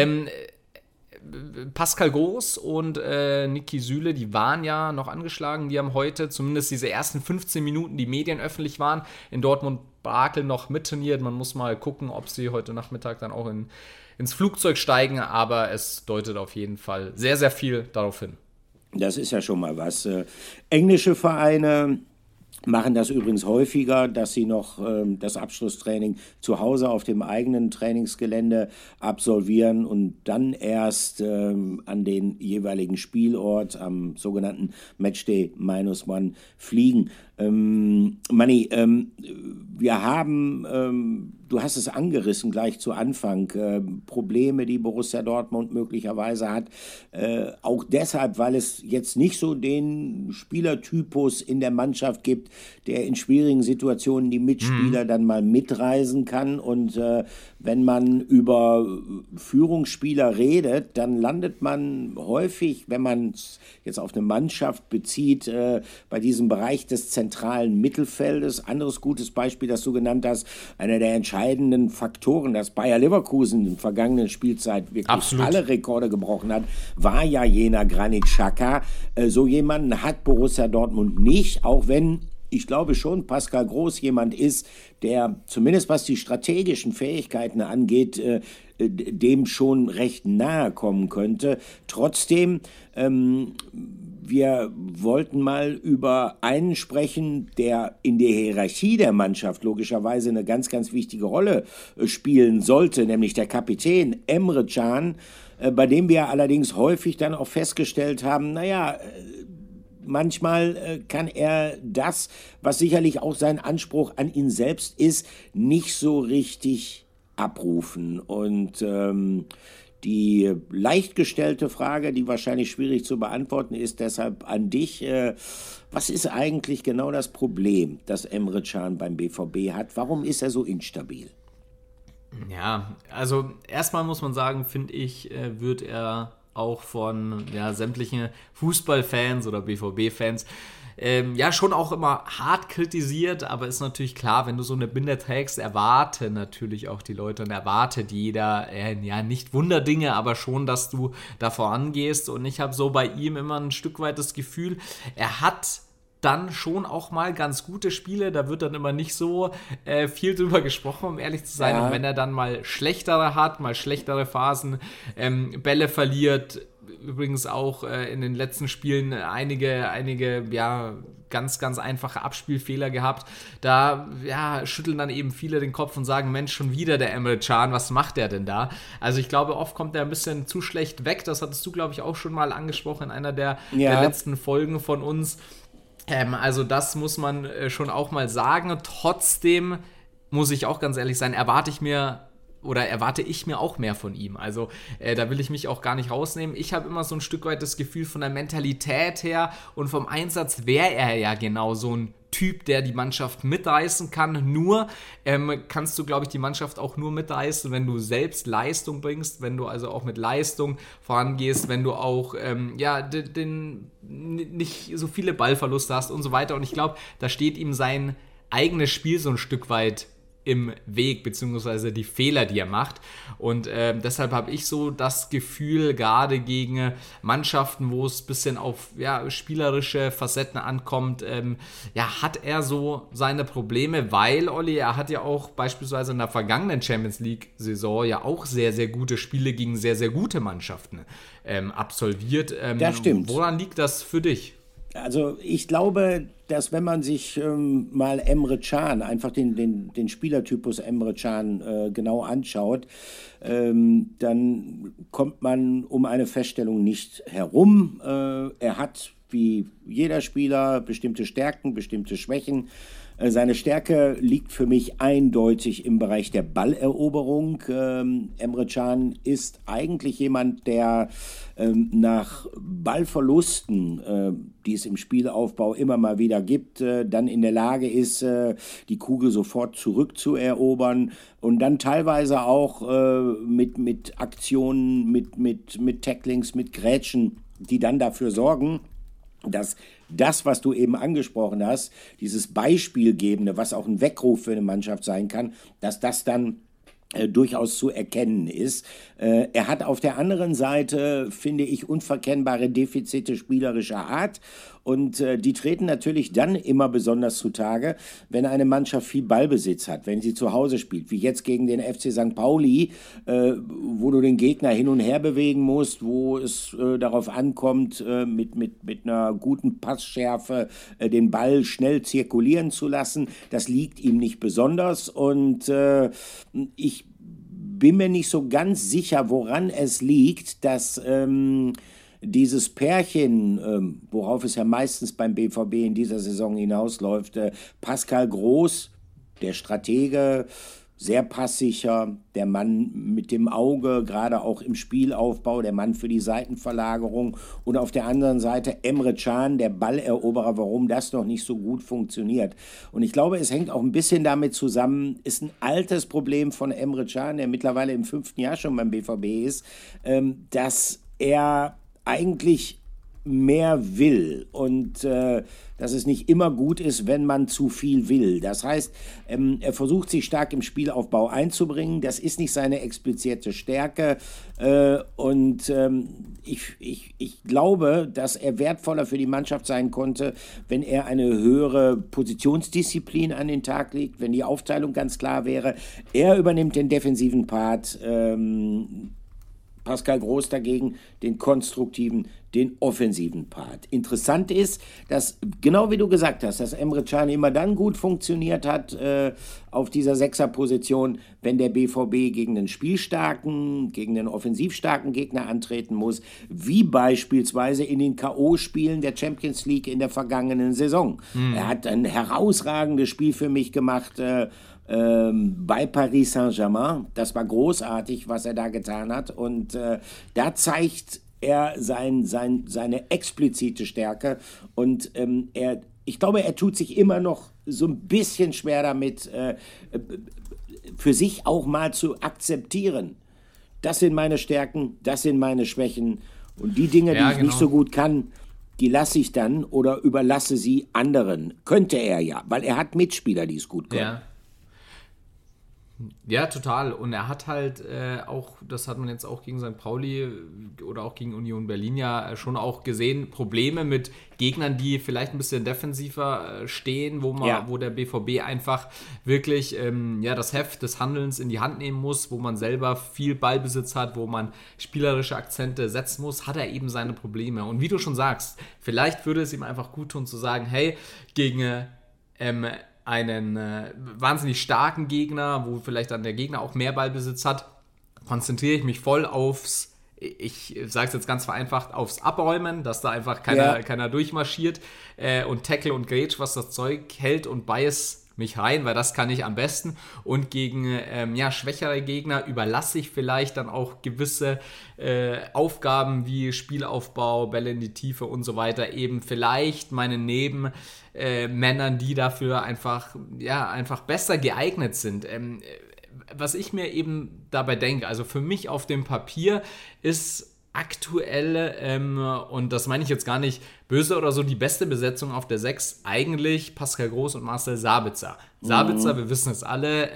Pascal Groß und Niki Süle, die waren ja noch angeschlagen. Die haben heute zumindest diese ersten 15 Minuten, die medienöffentlich waren, in Dortmund-Brakel noch mittrainiert. Man muss mal gucken, ob sie heute Nachmittag dann auch ins Flugzeug steigen. Aber es deutet auf jeden Fall sehr, sehr viel darauf hin. Das ist ja schon mal was. Englische Vereine machen das übrigens häufiger, dass sie noch das Abschlusstraining zu Hause auf dem eigenen Trainingsgelände absolvieren und dann erst an den jeweiligen Spielort am sogenannten Matchday -1 fliegen. Manni, wir haben, du hast es angerissen gleich zu Anfang, Probleme, die Borussia Dortmund möglicherweise hat, auch deshalb, weil es jetzt nicht so den Spielertypus in der Mannschaft gibt, der in schwierigen Situationen die Mitspieler dann mal mitreisen kann. Und wenn man über Führungsspieler redet, dann landet man häufig, wenn man es jetzt auf eine Mannschaft bezieht, bei diesem Bereich des zentralen Mittelfeldes. Anderes gutes Beispiel, das du genannt hast, einer der entscheidenden Faktoren, dass Bayer Leverkusen in der vergangenen Spielzeit wirklich alle Rekorde gebrochen hat, war ja jener Granit Xhaka. So jemanden hat Borussia Dortmund nicht, auch wenn ich glaube schon, Pascal Groß jemand ist, der zumindest was die strategischen Fähigkeiten angeht, dem schon recht nahe kommen könnte. Trotzdem, wir wollten mal über einen sprechen, der in der Hierarchie der Mannschaft logischerweise eine ganz, ganz wichtige Rolle spielen sollte, nämlich der Kapitän Emre Can, bei dem wir allerdings häufig dann auch festgestellt haben, manchmal kann er das, was sicherlich auch sein Anspruch an ihn selbst ist, nicht so richtig abrufen. Und die leicht gestellte Frage, die wahrscheinlich schwierig zu beantworten ist, deshalb an dich. Was ist eigentlich genau das Problem, das Emre Can beim BVB hat? Warum ist er so instabil? Ja, also erstmal muss man sagen, finde ich, wird er auch von sämtlichen Fußballfans oder BVB-Fans schon auch immer hart kritisiert, aber ist natürlich klar, wenn du so eine Binde trägst, erwarte natürlich auch die Leute und erwartet jeder, nicht Wunderdinge, aber schon, dass du da vorangehst. Und ich habe so bei ihm immer ein Stück weit das Gefühl, er hat dann schon auch mal ganz gute Spiele, da wird dann immer nicht so viel drüber gesprochen, um ehrlich zu sein. Ja. Und wenn er dann mal schlechtere hat, mal schlechtere Phasen, Bälle verliert, übrigens auch in den letzten Spielen einige ganz, ganz einfache Abspielfehler gehabt. Da schütteln dann eben viele den Kopf und sagen, Mensch, schon wieder der Emre Can, was macht der denn da? Also ich glaube, oft kommt er ein bisschen zu schlecht weg. Das hattest du, glaube ich, auch schon mal angesprochen in einer der letzten Folgen von uns. Also das muss man schon auch mal sagen. Trotzdem muss ich auch ganz ehrlich sein, erwarte ich mir auch mehr von ihm. Also da will ich mich auch gar nicht rausnehmen. Ich habe immer so ein Stück weit das Gefühl, von der Mentalität her und vom Einsatz wäre er ja genau so ein Typ, der die Mannschaft mitreißen kann. Nur kannst du, glaube ich, die Mannschaft auch nur mitreißen, wenn du selbst Leistung bringst, wenn du also auch mit Leistung vorangehst, wenn du auch nicht so viele Ballverluste hast und so weiter. Und ich glaube, da steht ihm sein eigenes Spiel so ein Stück weit im Weg, beziehungsweise die Fehler, die er macht. Und deshalb habe ich so das Gefühl, gerade gegen Mannschaften, wo es ein bisschen auf spielerische Facetten ankommt, hat er so seine Probleme, weil, Olli, er hat ja auch beispielsweise in der vergangenen Champions League-Saison ja auch sehr, sehr gute Spiele gegen sehr, sehr gute Mannschaften absolviert. Das stimmt. Woran liegt das für dich? Also ich glaube, dass wenn man sich mal Emre Can, einfach den Spielertypus Emre Can genau anschaut, dann kommt man um eine Feststellung nicht herum. Er hat wie jeder Spieler bestimmte Stärken, bestimmte Schwächen. Seine Stärke liegt für mich eindeutig im Bereich der Balleroberung. Emre Can ist eigentlich jemand, der nach Ballverlusten, die es im Spielaufbau immer mal wieder gibt, dann in der Lage ist, die Kugel sofort zurückzuerobern und dann teilweise auch mit Aktionen, mit Tacklings, mit Grätschen, die dann dafür sorgen, dass das, was du eben angesprochen hast, dieses Beispielgebende, was auch ein Weckruf für eine Mannschaft sein kann, dass das dann durchaus zu erkennen ist. Er hat auf der anderen Seite, finde ich, unverkennbare Defizite spielerischer Art und die treten natürlich dann immer besonders zutage, wenn eine Mannschaft viel Ballbesitz hat, wenn sie zu Hause spielt, wie jetzt gegen den FC St. Pauli, wo du den Gegner hin und her bewegen musst, wo es darauf ankommt, mit einer guten Passschärfe den Ball schnell zirkulieren zu lassen. Das liegt ihm nicht besonders und ich bin mir nicht so ganz sicher, woran es liegt, dass dieses Pärchen, worauf es ja meistens beim BVB in dieser Saison hinausläuft, Pascal Groß, der Stratege, sehr passsicher, der Mann mit dem Auge, gerade auch im Spielaufbau, der Mann für die Seitenverlagerung und auf der anderen Seite Emre Can, der Balleroberer, warum das noch nicht so gut funktioniert. Und ich glaube, es hängt auch ein bisschen damit zusammen, ist ein altes Problem von Emre Can, der mittlerweile im 5. Jahr schon beim BVB ist, dass er eigentlich mehr will und dass es nicht immer gut ist, wenn man zu viel will. Das heißt, er versucht sich stark im Spielaufbau einzubringen. Das ist nicht seine explizite Stärke und ich glaube, dass er wertvoller für die Mannschaft sein konnte, wenn er eine höhere Positionsdisziplin an den Tag legt, wenn die Aufteilung ganz klar wäre. Er übernimmt den defensiven Part, Pascal Groß dagegen den konstruktiven, den offensiven Part. Interessant ist, dass, genau wie du gesagt hast, dass Emre Can immer dann gut funktioniert hat auf dieser Sechserposition, wenn der BVB gegen einen spielstarken, gegen einen offensivstarken Gegner antreten muss, wie beispielsweise in den K.O.-Spielen der Champions League in der vergangenen Saison. Er hat ein herausragendes Spiel für mich gemacht, bei Paris Saint-Germain. Das war großartig, was er da getan hat. Und da zeigt er seine explizite Stärke. Und ich glaube, er tut sich immer noch so ein bisschen schwer damit, für sich auch mal zu akzeptieren. Das sind meine Stärken, das sind meine Schwächen. Und die Dinge, die ich nicht so gut kann, die lasse ich dann oder überlasse sie anderen. Könnte er ja, weil er hat Mitspieler, die es gut können. Ja. Ja, total. Und er hat halt auch, das hat man jetzt auch gegen St. Pauli oder auch gegen Union Berlin ja schon auch gesehen, Probleme mit Gegnern, die vielleicht ein bisschen defensiver stehen, wo der BVB einfach wirklich das Heft des Handelns in die Hand nehmen muss, wo man selber viel Ballbesitz hat, wo man spielerische Akzente setzen muss, hat er eben seine Probleme. Und wie du schon sagst, vielleicht würde es ihm einfach gut tun zu sagen, hey, gegen einen wahnsinnig starken Gegner, wo vielleicht dann der Gegner auch mehr Ballbesitz hat, konzentriere ich mich voll aufs, ich sage es jetzt ganz vereinfacht, aufs Abräumen, dass da einfach keiner durchmarschiert und Tackle und Grätsch, was das Zeug hält und beiß mich rein, weil das kann ich am besten. Und gegen schwächere Gegner überlasse ich vielleicht dann auch gewisse Aufgaben wie Spielaufbau, Bälle in die Tiefe und so weiter eben vielleicht meinen Nebenmännern, die dafür einfach besser geeignet sind. Was ich mir eben dabei denke, also für mich auf dem Papier ist aktuell, und das meine ich jetzt gar nicht böse oder so, die beste Besetzung auf der 6 eigentlich Pascal Groß und Marcel Sabitzer. Sabitzer, wir wissen es alle,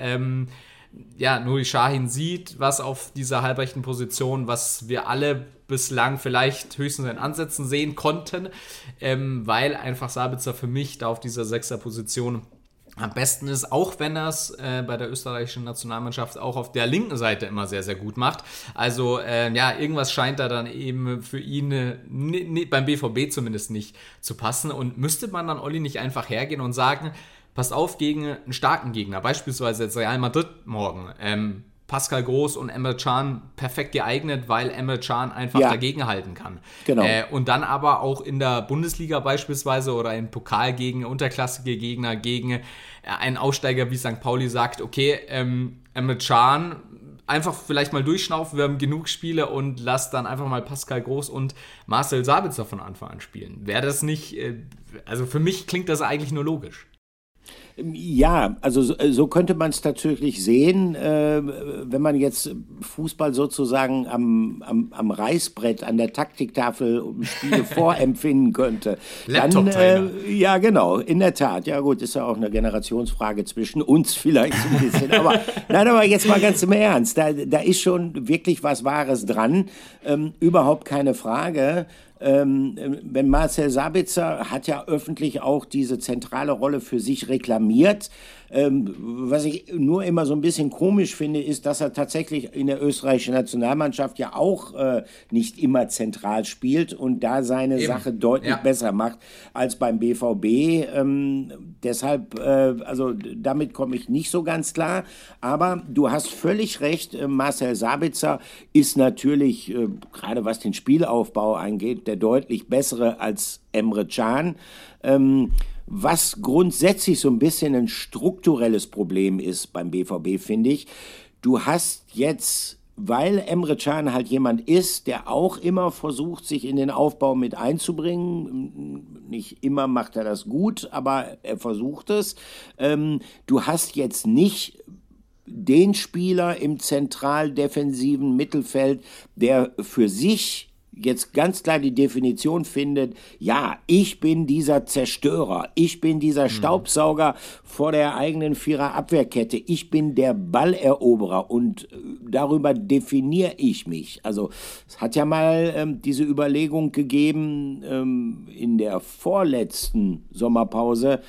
Nuri Sahin sieht was auf dieser halbrechten Position, was wir alle bislang vielleicht höchstens in Ansätzen sehen konnten, weil einfach Sabitzer für mich da auf dieser 6er Position am besten ist, auch wenn er es bei der österreichischen Nationalmannschaft auch auf der linken Seite immer sehr, sehr gut macht. Also irgendwas scheint da dann eben für ihn beim BVB zumindest nicht zu passen. Und müsste man dann Olli nicht einfach hergehen und sagen, passt auf gegen einen starken Gegner, beispielsweise jetzt Real Madrid morgen, Pascal Groß und Emre Can perfekt geeignet, weil Emre Can einfach dagegenhalten kann. Genau. Und dann aber auch in der Bundesliga beispielsweise oder im Pokal gegen unterklassige Gegner, gegen einen Aussteiger wie St. Pauli sagt, okay, Emre Can einfach vielleicht mal durchschnaufen, wir haben genug Spiele und lass dann einfach mal Pascal Groß und Marcel Sabitzer von Anfang an spielen. Wäre das nicht, also für mich klingt das eigentlich nur logisch. Ja, also so könnte man es tatsächlich sehen, wenn man jetzt Fußball sozusagen am Reißbrett, an der Taktiktafel Spiele vorempfinden könnte. Laptop-Trainer. Ja, genau, in der Tat. Ja gut, ist ja auch eine Generationsfrage zwischen uns vielleicht so ein bisschen. aber jetzt mal ganz im Ernst, da ist schon wirklich was Wahres dran, überhaupt keine Frage. Wenn Marcel Sabitzer hat ja öffentlich auch diese zentrale Rolle für sich reklamiert. Was ich nur immer so ein bisschen komisch finde, ist, dass er tatsächlich in der österreichischen Nationalmannschaft ja auch nicht immer zentral spielt und da seine Sache deutlich besser macht als beim BVB. Deshalb, also damit komme ich nicht so ganz klar. Aber du hast völlig recht, Marcel Sabitzer ist natürlich, gerade was den Spielaufbau angeht, der deutlich bessere als Emre Can. Was grundsätzlich so ein bisschen ein strukturelles Problem ist beim BVB, finde ich. Du hast jetzt, weil Emre Can halt jemand ist, der auch immer versucht, sich in den Aufbau mit einzubringen. Nicht immer macht er das gut, aber er versucht es. Du hast jetzt nicht den Spieler im zentral-defensiven Mittelfeld, der für sich jetzt ganz klar die Definition findet, ja, ich bin dieser Zerstörer, ich bin dieser Staubsauger vor der eigenen Vierer-Abwehrkette, ich bin der Balleroberer und darüber definiere ich mich. Also es hat ja mal diese Überlegung gegeben in der vorletzten Sommerpause,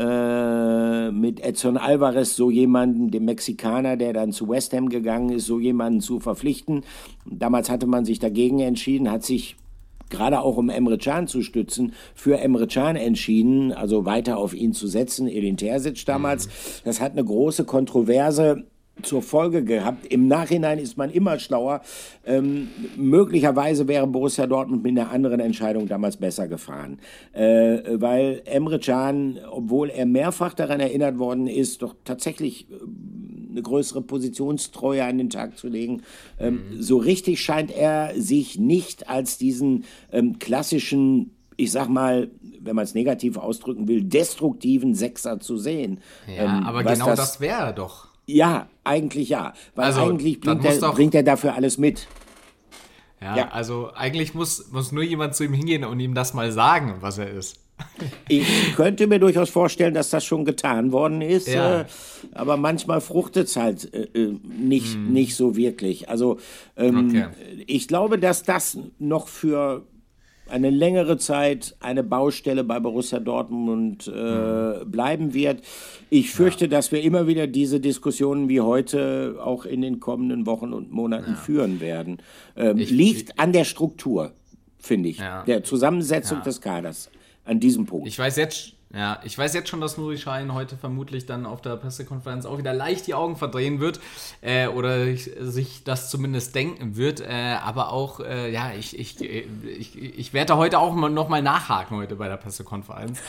mit Edson Alvarez so jemanden, dem Mexikaner, der dann zu West Ham gegangen ist, so jemanden zu verpflichten. Damals hatte man sich dagegen entschieden, hat sich gerade auch um Emre Can zu stützen, für Emre Can entschieden, also weiter auf ihn zu setzen, Edin Terzic damals. Das hat eine große Kontroverse zur Folge gehabt. Im Nachhinein ist man immer schlauer. Möglicherweise wäre Borussia Dortmund mit einer anderen Entscheidung damals besser gefahren. Weil Emre Can, obwohl er mehrfach daran erinnert worden ist, doch tatsächlich eine größere Positionstreue an den Tag zu legen, so richtig scheint er sich nicht als diesen klassischen, ich sag mal, wenn man es negativ ausdrücken will, destruktiven Sechser zu sehen. Ja, aber genau das wäre er doch. Ja, eigentlich ja. Weil also, eigentlich bringt er dafür alles mit. Ja, also eigentlich muss nur jemand zu ihm hingehen und ihm das mal sagen, was er ist. Ich könnte mir durchaus vorstellen, dass das schon getan worden ist, Ja. Aber manchmal fruchtet es halt nicht so wirklich. Also Okay. ich glaube, dass das noch für eine längere Zeit eine Baustelle bei Borussia Dortmund bleiben wird. Ich fürchte, dass wir immer wieder diese Diskussionen wie heute auch in den kommenden Wochen und Monaten führen werden. Liegt an der Struktur, finde ich, Ja. der Zusammensetzung des Kaders an diesem Punkt. Ich weiß jetzt schon, dass Nuri Sahin heute vermutlich dann auf der Pressekonferenz auch wieder leicht die Augen verdrehen wird oder sich das zumindest denken wird. Aber auch, ich werde da heute auch noch mal nachhaken heute bei der Pressekonferenz.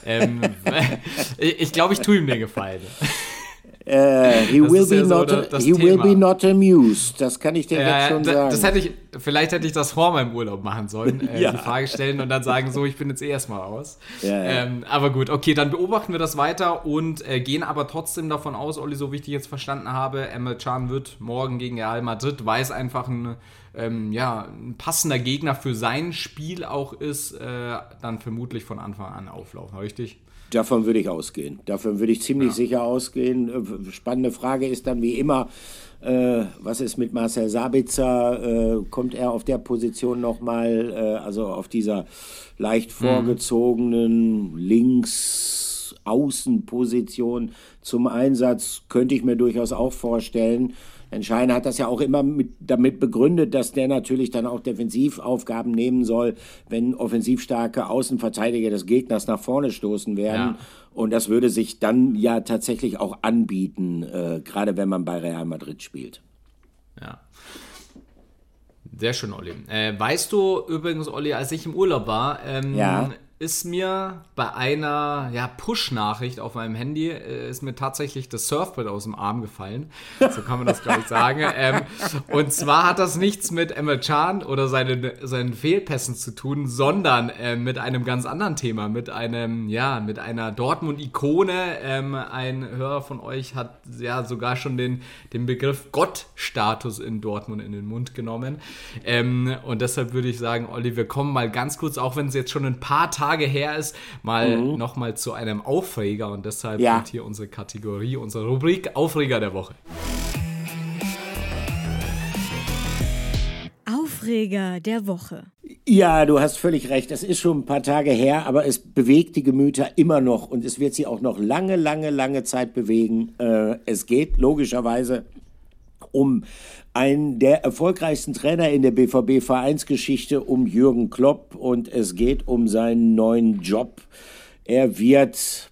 Ich glaube, ich tue ihm den Gefallen. He will be not amused. Das kann ich dir jetzt schon sagen. Vielleicht hätte ich das vor meinem Urlaub machen sollen. Die Frage stellen und dann sagen, so, ich bin jetzt erstmal raus. Aber gut, okay, dann beobachten wir das weiter und gehen aber trotzdem davon aus, Olli, so wie ich dich jetzt verstanden habe, Emre Can wird morgen gegen Real Madrid, weil es einfach ein passender Gegner für sein Spiel auch ist, dann vermutlich von Anfang an auflaufen, richtig? Davon würde ich ausgehen. Davon würde ich ziemlich sicher ausgehen. Spannende Frage ist dann wie immer, was ist mit Marcel Sabitzer? Kommt er auf der Position nochmal, also auf dieser leicht vorgezogenen Links-Außenposition zum Einsatz? Könnte ich mir durchaus auch vorstellen. Schein hat das ja auch immer damit begründet, dass der natürlich dann auch Defensivaufgaben nehmen soll, wenn offensiv starke Außenverteidiger des Gegners nach vorne stoßen werden. Ja. Und das würde sich dann ja tatsächlich auch anbieten, gerade wenn man bei Real Madrid spielt. Ja. Sehr schön, Olli. Weißt du übrigens, Olli, als ich im Urlaub war, ist mir bei einer Push-Nachricht auf meinem Handy ist mir tatsächlich das Surfbrett aus dem Arm gefallen. So kann man das, glaube ich, sagen. Und zwar hat das nichts mit Emre Can oder seinen Fehlpässen zu tun, sondern mit einem ganz anderen Thema, mit einer Dortmund-Ikone. Ein Hörer von euch hat ja sogar schon den Begriff Gott-Status in Dortmund in den Mund genommen. Und deshalb würde ich sagen, Olli, wir kommen mal ganz kurz, auch wenn es jetzt schon ein paar Tage her ist, nochmal zu einem Aufreger und deshalb kommt hier unsere Kategorie, unsere Rubrik Aufreger der Woche. Aufreger der Woche. Ja, du hast völlig recht. Es ist schon ein paar Tage her, aber es bewegt die Gemüter immer noch und es wird sie auch noch lange, lange, lange Zeit bewegen. Es geht logischerweise um einen der erfolgreichsten Trainer in der BVB-Vereinsgeschichte, um Jürgen Klopp, und es geht um seinen neuen Job. Er wird,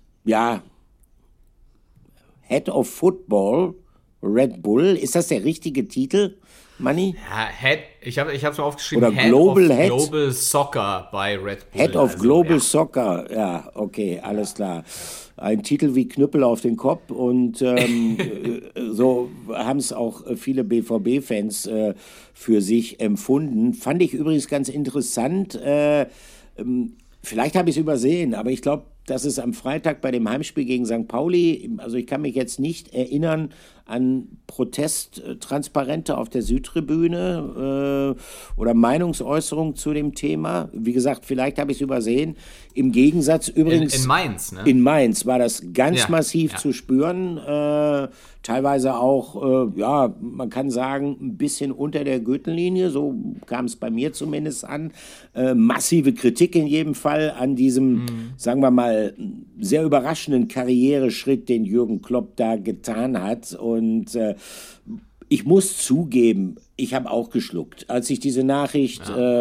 Head of Football, Red Bull. Ist das der richtige Titel, Manni? Ja, ich habe so aufgeschrieben, oder Global Soccer bei Red Bull. Head of Global Soccer, ja, okay, alles klar. Ein Titel wie Knüppel auf den Kopf und so haben es auch viele BVB-Fans für sich empfunden. Fand ich übrigens ganz interessant. Vielleicht habe ich es übersehen, aber ich glaube, dass es am Freitag bei dem Heimspiel gegen St. Pauli, also ich kann mich jetzt nicht erinnern an Protesttransparente auf der Südtribüne oder Meinungsäußerungen zu dem Thema. Wie gesagt, vielleicht habe ich es übersehen. Im Gegensatz übrigens... In Mainz, ne? In Mainz war das ganz massiv zu spüren. Teilweise auch, man kann sagen, ein bisschen unter der Gürtellinie. So kam es bei mir zumindest an. Massive Kritik in jedem Fall an diesem, sagen wir mal, sehr überraschenden Karriereschritt, den Jürgen Klopp da getan hat. Und ich muss zugeben, ich habe auch geschluckt. Als ich diese Nachricht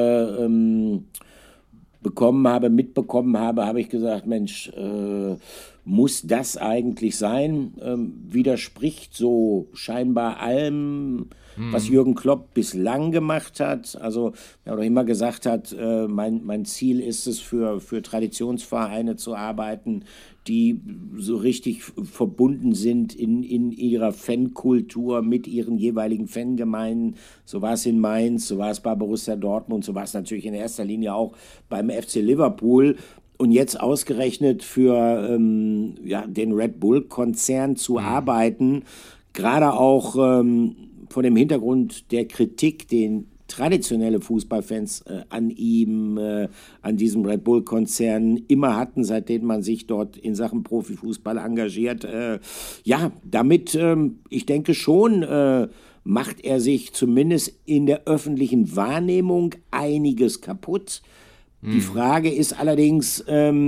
mitbekommen habe, habe ich gesagt, Mensch, muss das eigentlich sein? Widerspricht so scheinbar allem, was Jürgen Klopp bislang gemacht hat. Also er auch immer gesagt hat, mein Ziel ist es, für Traditionsvereine zu arbeiten, die so richtig verbunden sind in ihrer Fankultur mit ihren jeweiligen Fangemeinden. So war es in Mainz, so war es bei Borussia Dortmund, so war es natürlich in erster Linie auch beim FC Liverpool. Und jetzt ausgerechnet für den Red Bull-Konzern zu arbeiten, gerade auch vor dem Hintergrund der Kritik, den traditionelle Fußballfans an ihm, an diesem Red Bull-Konzern immer hatten, seitdem man sich dort in Sachen Profifußball engagiert. Damit, ich denke schon, macht er sich zumindest in der öffentlichen Wahrnehmung einiges kaputt. Die Frage ist allerdings,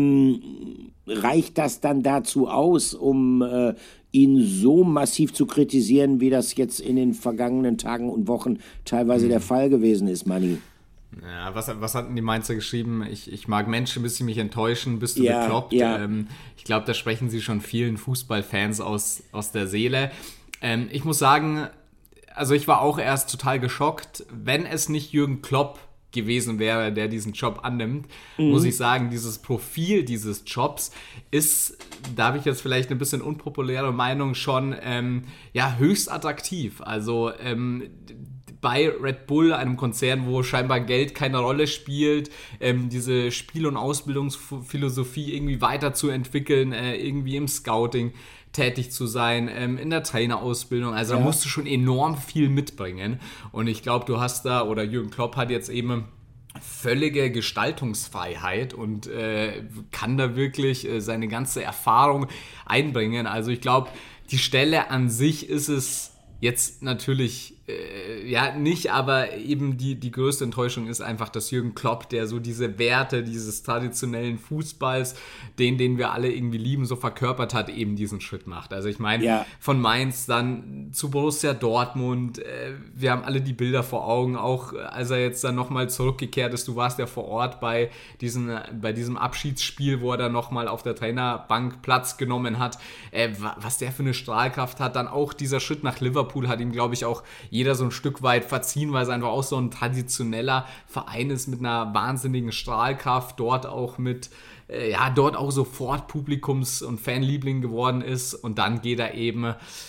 reicht das dann dazu aus, um ihn so massiv zu kritisieren, wie das jetzt in den vergangenen Tagen und Wochen teilweise der Fall gewesen ist, Manni? Ja, was hatten die Mainzer geschrieben? Ich mag Menschen, bis sie mich enttäuschen, bist du bekloppt. Ja. Ich glaube, da sprechen sie schon vielen Fußballfans aus der Seele. Ich muss sagen, also ich war auch erst total geschockt, wenn es nicht Jürgen Klopp gewesen wäre, der diesen Job annimmt, muss ich sagen, dieses Profil dieses Jobs ist, da habe ich jetzt vielleicht eine bisschen unpopuläre Meinung, schon höchst attraktiv. Also bei Red Bull, einem Konzern, wo scheinbar Geld keine Rolle spielt, diese Spiel- und Ausbildungsphilosophie irgendwie weiterzuentwickeln, irgendwie im Scouting tätig zu sein, in der Trainerausbildung. Also da musst du schon enorm viel mitbringen. Und ich glaube, du hast da, oder Jürgen Klopp hat jetzt eben völlige Gestaltungsfreiheit und kann da wirklich seine ganze Erfahrung einbringen. Also ich glaube, die Stelle an sich ist es jetzt natürlich nicht, aber eben die größte Enttäuschung ist einfach, dass Jürgen Klopp, der so diese Werte dieses traditionellen Fußballs, den wir alle irgendwie lieben, so verkörpert hat, eben diesen Schritt macht. Also ich meine, von Mainz dann zu Borussia Dortmund, wir haben alle die Bilder vor Augen, auch als er jetzt dann nochmal zurückgekehrt ist, du warst ja vor Ort bei diesem Abschiedsspiel, wo er dann nochmal auf der Trainerbank Platz genommen hat, was der für eine Strahlkraft hat, dann auch dieser Schritt nach Liverpool hat ihm, glaube ich, auch jeder so ein Stück weit verziehen, weil es einfach auch so ein traditioneller Verein ist mit einer wahnsinnigen Strahlkraft, dort auch sofort Publikums- und Fanliebling geworden ist, und dann geht er eben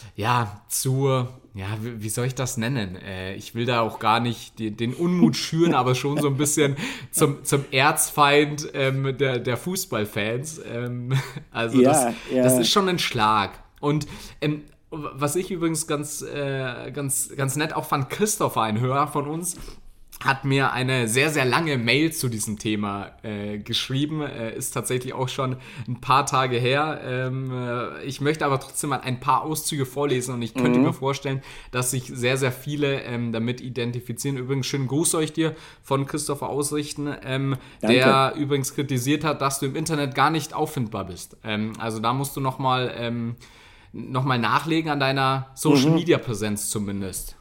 wie soll ich das nennen? Ich will da auch gar nicht den Unmut schüren, aber schon so ein bisschen zum Erzfeind der Fußballfans. Das ist schon ein Schlag. Und was ich übrigens ganz nett auch fand, Christopher, ein Hörer von uns, hat mir eine sehr, sehr lange Mail zu diesem Thema geschrieben. Ist tatsächlich auch schon ein paar Tage her. Ich möchte aber trotzdem mal ein paar Auszüge vorlesen, und ich könnte mir vorstellen, dass sich sehr, sehr viele damit identifizieren. Übrigens, schönen Gruß euch dir von Christopher ausrichten, der übrigens kritisiert hat, dass du im Internet gar nicht auffindbar bist. Also da musst du nochmal nachlegen an deiner Social-Media-Präsenz zumindest.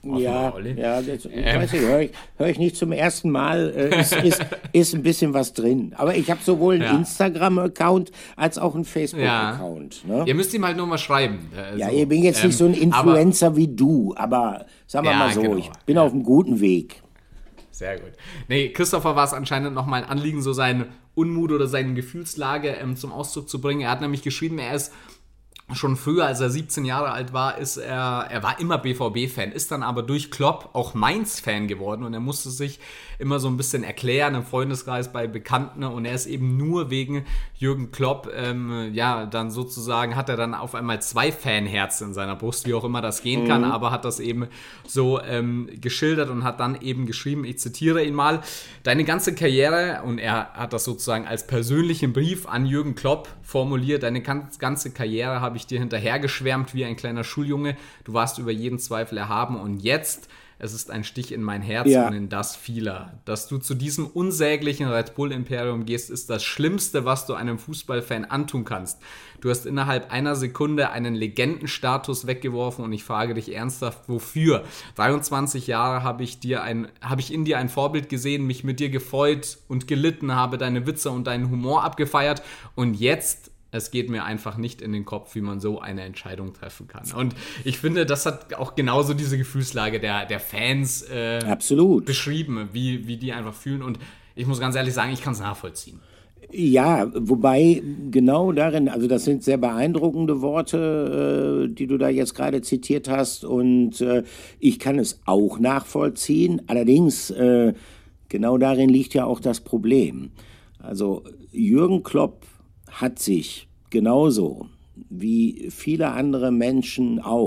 Höre ich nicht zum ersten Mal. Ist ein bisschen was drin. Aber ich habe sowohl einen Instagram-Account als auch einen Facebook-Account. Ne? Ihr müsst ihm halt nur mal schreiben. Ich bin jetzt nicht so ein Influencer wie du, aber sagen wir mal so, genau. Ich bin auf einem guten Weg. Sehr gut. Nee, Christopher war es anscheinend nochmal ein Anliegen, so seinen Unmut oder seine Gefühlslage zum Ausdruck zu bringen. Er hat nämlich geschrieben, er ist schon früher, als er 17 Jahre alt war, er war immer BVB-Fan, ist dann aber durch Klopp auch Mainz-Fan geworden, und er musste sich immer so ein bisschen erklären im Freundeskreis bei Bekannten, und er ist eben nur wegen Jürgen Klopp, dann sozusagen hat er dann auf einmal 2 Fanherzen in seiner Brust, wie auch immer das gehen kann, aber hat das eben so geschildert und hat dann eben geschrieben, ich zitiere ihn mal: Deine ganze Karriere, und er hat das sozusagen als persönlichen Brief an Jürgen Klopp formuliert, deine ganze Karriere habe ich dir hinterhergeschwärmt wie ein kleiner Schuljunge. Du warst über jeden Zweifel erhaben, und jetzt, es ist ein Stich in mein Herz und in das vieler. Dass du zu diesem unsäglichen Red Bull-Imperium gehst, ist das Schlimmste, was du einem Fußballfan antun kannst. Du hast innerhalb einer Sekunde einen Legendenstatus weggeworfen, und ich frage dich ernsthaft, wofür? 23 Jahre habe ich in dir ein Vorbild gesehen, mich mit dir gefreut und gelitten, habe deine Witze und deinen Humor abgefeiert, und jetzt, es geht mir einfach nicht in den Kopf, wie man so eine Entscheidung treffen kann. Und ich finde, das hat auch genauso diese Gefühlslage der Fans absolut beschrieben, wie die einfach fühlen. Und ich muss ganz ehrlich sagen, ich kann es nachvollziehen. Ja, wobei genau darin, also das sind sehr beeindruckende Worte, die du da jetzt gerade zitiert hast, und ich kann es auch nachvollziehen. Allerdings, genau darin liegt ja auch das Problem. Also Jürgen Klopp hat sich genauso wie viele andere Menschen auch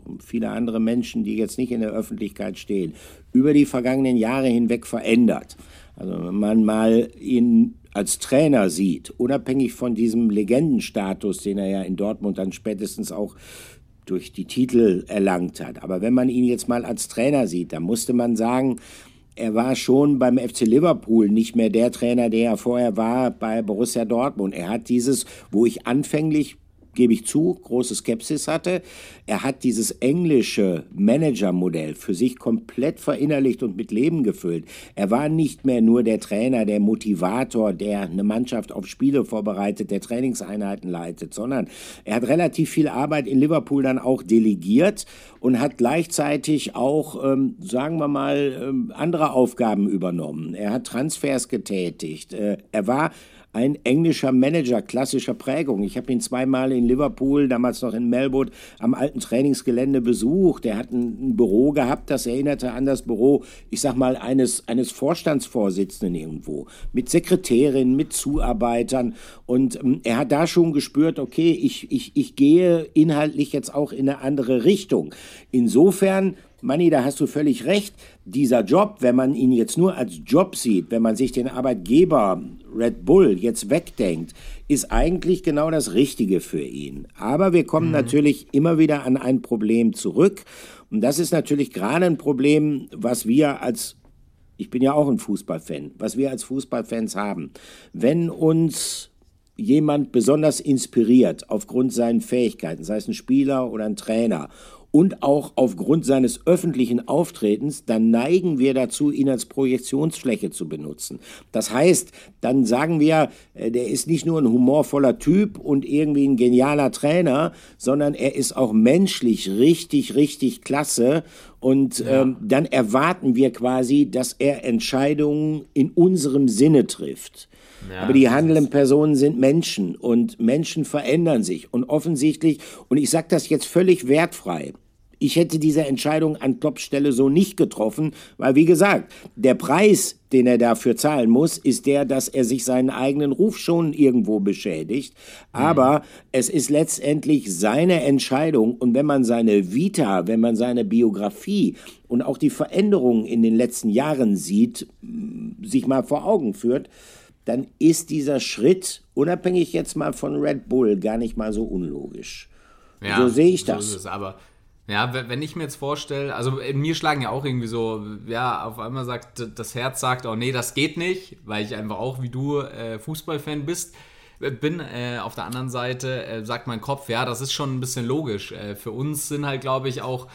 und viele andere Menschen, die jetzt nicht in der Öffentlichkeit stehen, über die vergangenen Jahre hinweg verändert. Also wenn man mal ihn als Trainer sieht, unabhängig von diesem Legendenstatus, den er ja in Dortmund dann spätestens auch durch die Titel erlangt hat. Aber wenn man ihn jetzt mal als Trainer sieht, dann musste man sagen, er war schon beim FC Liverpool nicht mehr der Trainer, der er vorher war bei Borussia Dortmund. Er hat dieses, wo ich anfänglich, gebe ich zu, große Skepsis hatte. Er hat dieses englische Managermodell für sich komplett verinnerlicht und mit Leben gefüllt. Er war nicht mehr nur der Trainer, der Motivator, der eine Mannschaft auf Spiele vorbereitet, der Trainingseinheiten leitet, sondern er hat relativ viel Arbeit in Liverpool dann auch delegiert und hat gleichzeitig auch, sagen wir mal, andere Aufgaben übernommen. Er hat Transfers getätigt. Er war ein englischer Manager klassischer Prägung. Ich habe ihn zweimal in Liverpool, damals noch in Melbourne, am alten Trainingsgelände besucht. Er hat ein Büro gehabt, das erinnerte an das Büro, ich sag mal, eines Vorstandsvorsitzenden irgendwo. Mit Sekretärin, mit Zuarbeitern. Und er hat da schon gespürt, okay, ich gehe inhaltlich jetzt auch in eine andere Richtung. Insofern, Manni, da hast du völlig recht. Dieser Job, wenn man ihn jetzt nur als Job sieht, wenn man sich den Arbeitgeber Red Bull jetzt wegdenkt, ist eigentlich genau das Richtige für ihn. Aber wir kommen natürlich immer wieder an ein Problem zurück. Und das ist natürlich gerade ein Problem, was wir als, ich bin ja auch ein Fußballfan, was wir als Fußballfans haben. Wenn uns jemand besonders inspiriert aufgrund seiner Fähigkeiten, sei es ein Spieler oder ein Trainer, und auch aufgrund seines öffentlichen Auftretens, dann neigen wir dazu, ihn als Projektionsfläche zu benutzen. Das heißt, dann sagen wir, der ist nicht nur ein humorvoller Typ und irgendwie ein genialer Trainer, sondern er ist auch menschlich richtig, richtig klasse. Und dann erwarten wir quasi, dass er Entscheidungen in unserem Sinne trifft. Ja, aber die handelnden Personen sind Menschen und Menschen verändern sich. Und offensichtlich, und ich sage das jetzt völlig wertfrei, ich hätte diese Entscheidung an Klopps Stelle so nicht getroffen, weil, wie gesagt, der Preis, den er dafür zahlen muss, ist der, dass er sich seinen eigenen Ruf schon irgendwo beschädigt. Aber es ist letztendlich seine Entscheidung. Und wenn man seine Vita, wenn man seine Biografie und auch die Veränderungen in den letzten Jahren sieht, sich mal vor Augen führt, dann ist dieser Schritt, unabhängig jetzt mal von Red Bull, gar nicht mal so unlogisch. Ja, so sehe ich das. So ist es, aber ja, wenn ich mir jetzt vorstelle, also in mir schlagen ja auch irgendwie so, ja, auf einmal sagt das Herz sagt, oh nee, das geht nicht, weil ich einfach auch wie du Fußballfan bin. Auf der anderen Seite sagt mein Kopf, ja, das ist schon ein bisschen logisch. Für uns sind halt, glaube ich, auch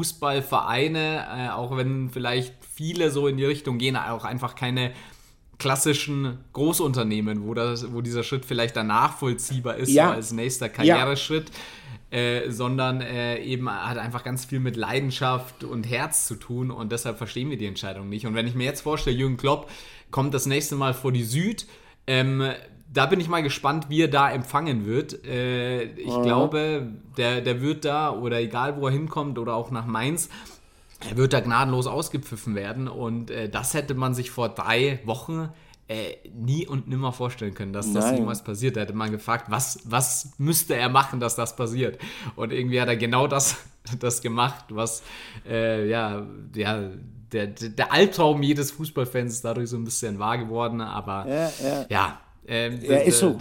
Fußballvereine, auch wenn vielleicht viele so in die Richtung gehen, auch einfach keine klassischen Großunternehmen, wo dieser Schritt vielleicht dann nachvollziehbar ist, so als nächster Karriereschritt. Sondern eben hat einfach ganz viel mit Leidenschaft und Herz zu tun und deshalb verstehen wir die Entscheidung nicht. Und wenn ich mir jetzt vorstelle, Jürgen Klopp kommt das nächste Mal vor die Süd, da bin ich mal gespannt, wie er da empfangen wird. Ich glaube, der wird da, oder egal wo er hinkommt oder auch nach Mainz, er wird da gnadenlos ausgepfiffen werden und das hätte man sich vor 3 Wochen nie und nimmer vorstellen können, dass das niemals passiert. Da hätte man gefragt, was müsste er machen, dass das passiert? Und irgendwie hat er genau das gemacht, was der Albtraum jedes Fußballfans ist dadurch so ein bisschen wahr geworden. Aber ist so.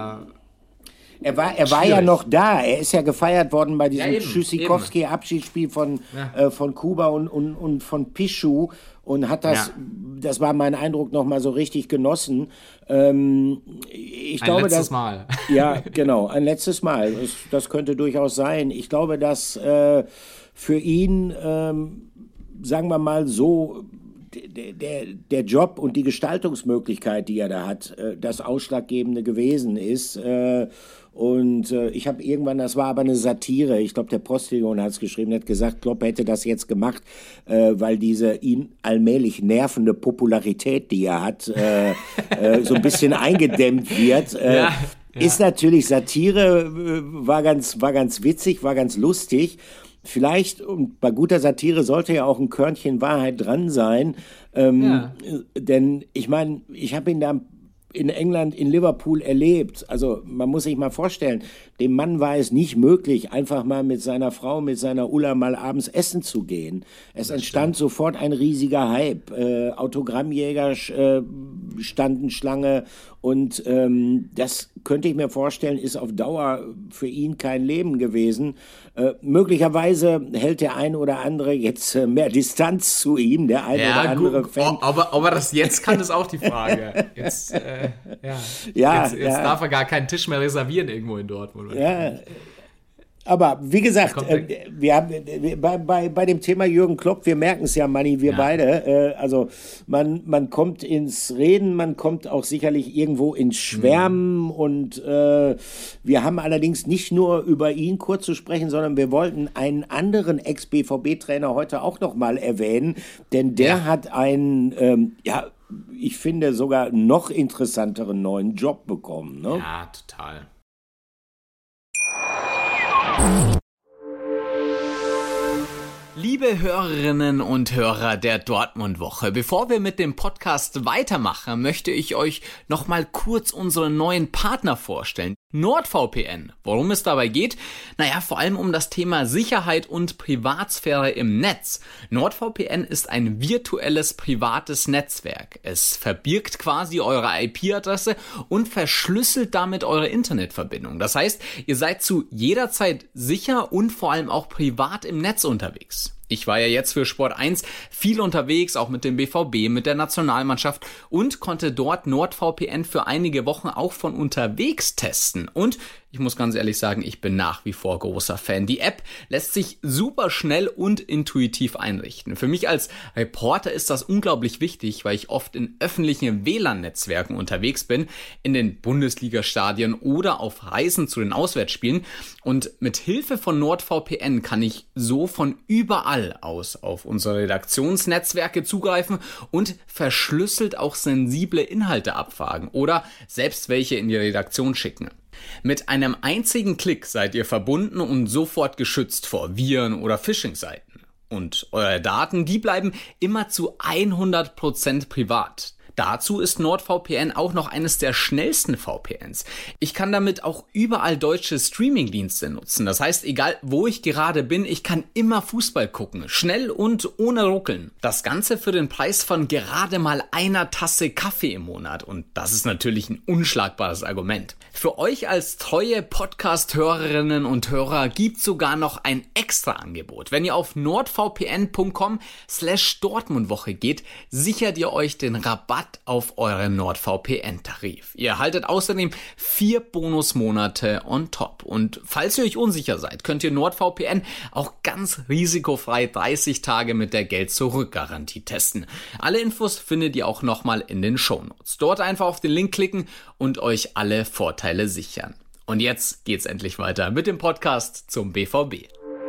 Er war ja noch da. Er ist ja gefeiert worden bei diesem Tschüssikowski-Abschiedsspiel von Kuba und von Pichu und hat das war mein Eindruck, noch mal so richtig genossen. Ich glaube, letztes Mal. Ja, genau, ein letztes Mal. Das könnte durchaus sein. Ich glaube, dass für ihn, sagen wir mal so, der Job und die Gestaltungsmöglichkeit, die er da hat, das Ausschlaggebende gewesen ist. Und ich habe irgendwann, das war aber eine Satire, ich glaube, der Postillon hat es geschrieben, hat gesagt, Klopp hätte das jetzt gemacht, weil diese ihn allmählich nervende Popularität, die er hat, so ein bisschen eingedämmt wird. Ist natürlich Satire, war ganz witzig, war ganz lustig. Vielleicht, und bei guter Satire sollte ja auch ein Körnchen Wahrheit dran sein, denn ich meine, ich habe ihn da in England, in Liverpool erlebt. Also man muss sich mal vorstellen, dem Mann war es nicht möglich, einfach mal mit seiner Frau, mit seiner Ulla mal abends essen zu gehen. Es entstand sofort ein riesiger Hype. Autogrammjäger standen Schlange und das könnte ich mir vorstellen, ist auf Dauer für ihn kein Leben gewesen. Möglicherweise hält der ein oder andere jetzt mehr Distanz zu ihm, der ein oder andere Fan. Ob er das jetzt kann, ist auch die Frage. Jetzt darf er gar keinen Tisch mehr reservieren irgendwo in Dortmund. Ja. Aber wie gesagt, wir haben bei dem Thema Jürgen Klopp, wir merken es ja, Manni, wir beide. Also man kommt ins Reden, man kommt auch sicherlich irgendwo ins Schwärmen und wir haben allerdings nicht nur über ihn kurz zu sprechen, sondern wir wollten einen anderen Ex-BVB-Trainer heute auch noch mal erwähnen, denn der hat einen, ich finde sogar noch interessanteren neuen Job bekommen. Ne? Ja, total. Liebe Hörerinnen und Hörer der Dortmund-Woche, bevor wir mit dem Podcast weitermachen, möchte ich euch noch mal kurz unseren neuen Partner vorstellen. NordVPN. Worum es dabei geht? Naja, vor allem um das Thema Sicherheit und Privatsphäre im Netz. NordVPN ist ein virtuelles privates Netzwerk. Es verbirgt quasi eure IP-Adresse und verschlüsselt damit eure Internetverbindung. Das heißt, ihr seid zu jeder Zeit sicher und vor allem auch privat im Netz unterwegs. Ich war ja jetzt für Sport 1 viel unterwegs, auch mit dem BVB, mit der Nationalmannschaft und konnte dort NordVPN für einige Wochen auch von unterwegs testen. Und ich muss ganz ehrlich sagen, ich bin nach wie vor großer Fan. Die App lässt sich super schnell und intuitiv einrichten. Für mich als Reporter ist das unglaublich wichtig, weil ich oft in öffentlichen WLAN-Netzwerken unterwegs bin, in den Bundesliga-Stadien oder auf Reisen zu den Auswärtsspielen. Und mit Hilfe von NordVPN kann ich so von überall aus auf unsere Redaktionsnetzwerke zugreifen und verschlüsselt auch sensible Inhalte abfragen oder selbst welche in die Redaktion schicken. Mit einem einzigen Klick seid ihr verbunden und sofort geschützt vor Viren oder Phishing-Seiten. Und eure Daten, die bleiben immer zu 100% privat. Dazu ist NordVPN auch noch eines der schnellsten VPNs. Ich kann damit auch überall deutsche Streamingdienste nutzen. Das heißt, egal wo ich gerade bin, ich kann immer Fußball gucken. Schnell und ohne Ruckeln. Das Ganze für den Preis von gerade mal einer Tasse Kaffee im Monat. Und das ist natürlich ein unschlagbares Argument. Für euch als treue Podcast-Hörerinnen und Hörer gibt sogar noch ein extra Angebot. Wenn ihr auf nordvpn.com/Dortmundwoche geht, sichert ihr euch den Rabatt auf euren NordVPN-Tarif. Ihr erhaltet außerdem 4 Bonusmonate on top. Und falls ihr euch unsicher seid, könnt ihr NordVPN auch ganz risikofrei 30 Tage mit der Geld-Zurück-Garantie testen. Alle Infos findet ihr auch nochmal in den Shownotes. Dort einfach auf den Link klicken und euch alle Vorteile sichern. Und jetzt geht's endlich weiter mit dem Podcast zum BVB.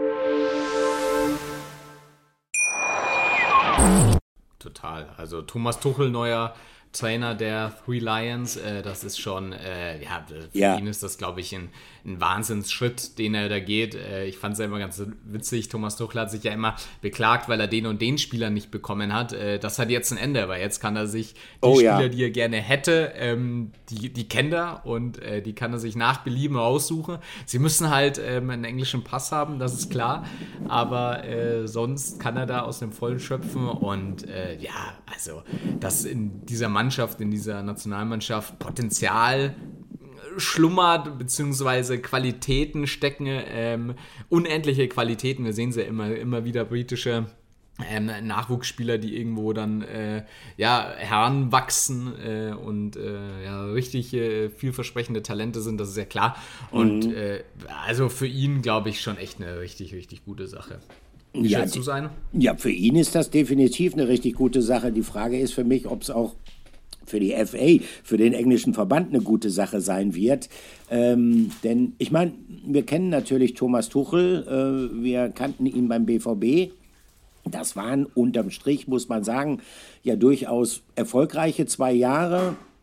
Total. Also Thomas Tuchel, neuer Trainer der Three Lions, das ist schon, für ihn ist das, glaube ich, ein Wahnsinnsschritt, den er da geht. Ich fand es ja immer ganz witzig, Thomas Tuchel hat sich ja immer beklagt, weil er den und den Spieler nicht bekommen hat. Das hat jetzt ein Ende, weil jetzt kann er sich die Spieler, die er gerne hätte, die kennt er und die kann er sich nach Belieben raussuchen. Sie müssen halt einen englischen Pass haben, das ist klar, aber sonst kann er da aus dem Vollen schöpfen und also dass in dieser Mannschaft, in dieser Nationalmannschaft Potenzial schlummert, beziehungsweise Qualitäten stecken, unendliche Qualitäten. Wir sehen sie immer wieder britische Nachwuchsspieler, die irgendwo dann heranwachsen und richtig vielversprechende Talente sind, das ist ja klar. Und also für ihn, glaube ich, schon echt eine richtig, richtig gute Sache. Wie schätzt du sein? Ja, für ihn ist das definitiv eine richtig gute Sache. Die Frage ist für mich, ob es auch für die FA, für den englischen Verband eine gute Sache sein wird. Denn ich meine, wir kennen natürlich Thomas Tuchel, wir kannten ihn beim BVB. Das waren unterm Strich, muss man sagen, ja durchaus erfolgreiche 2 Jahre.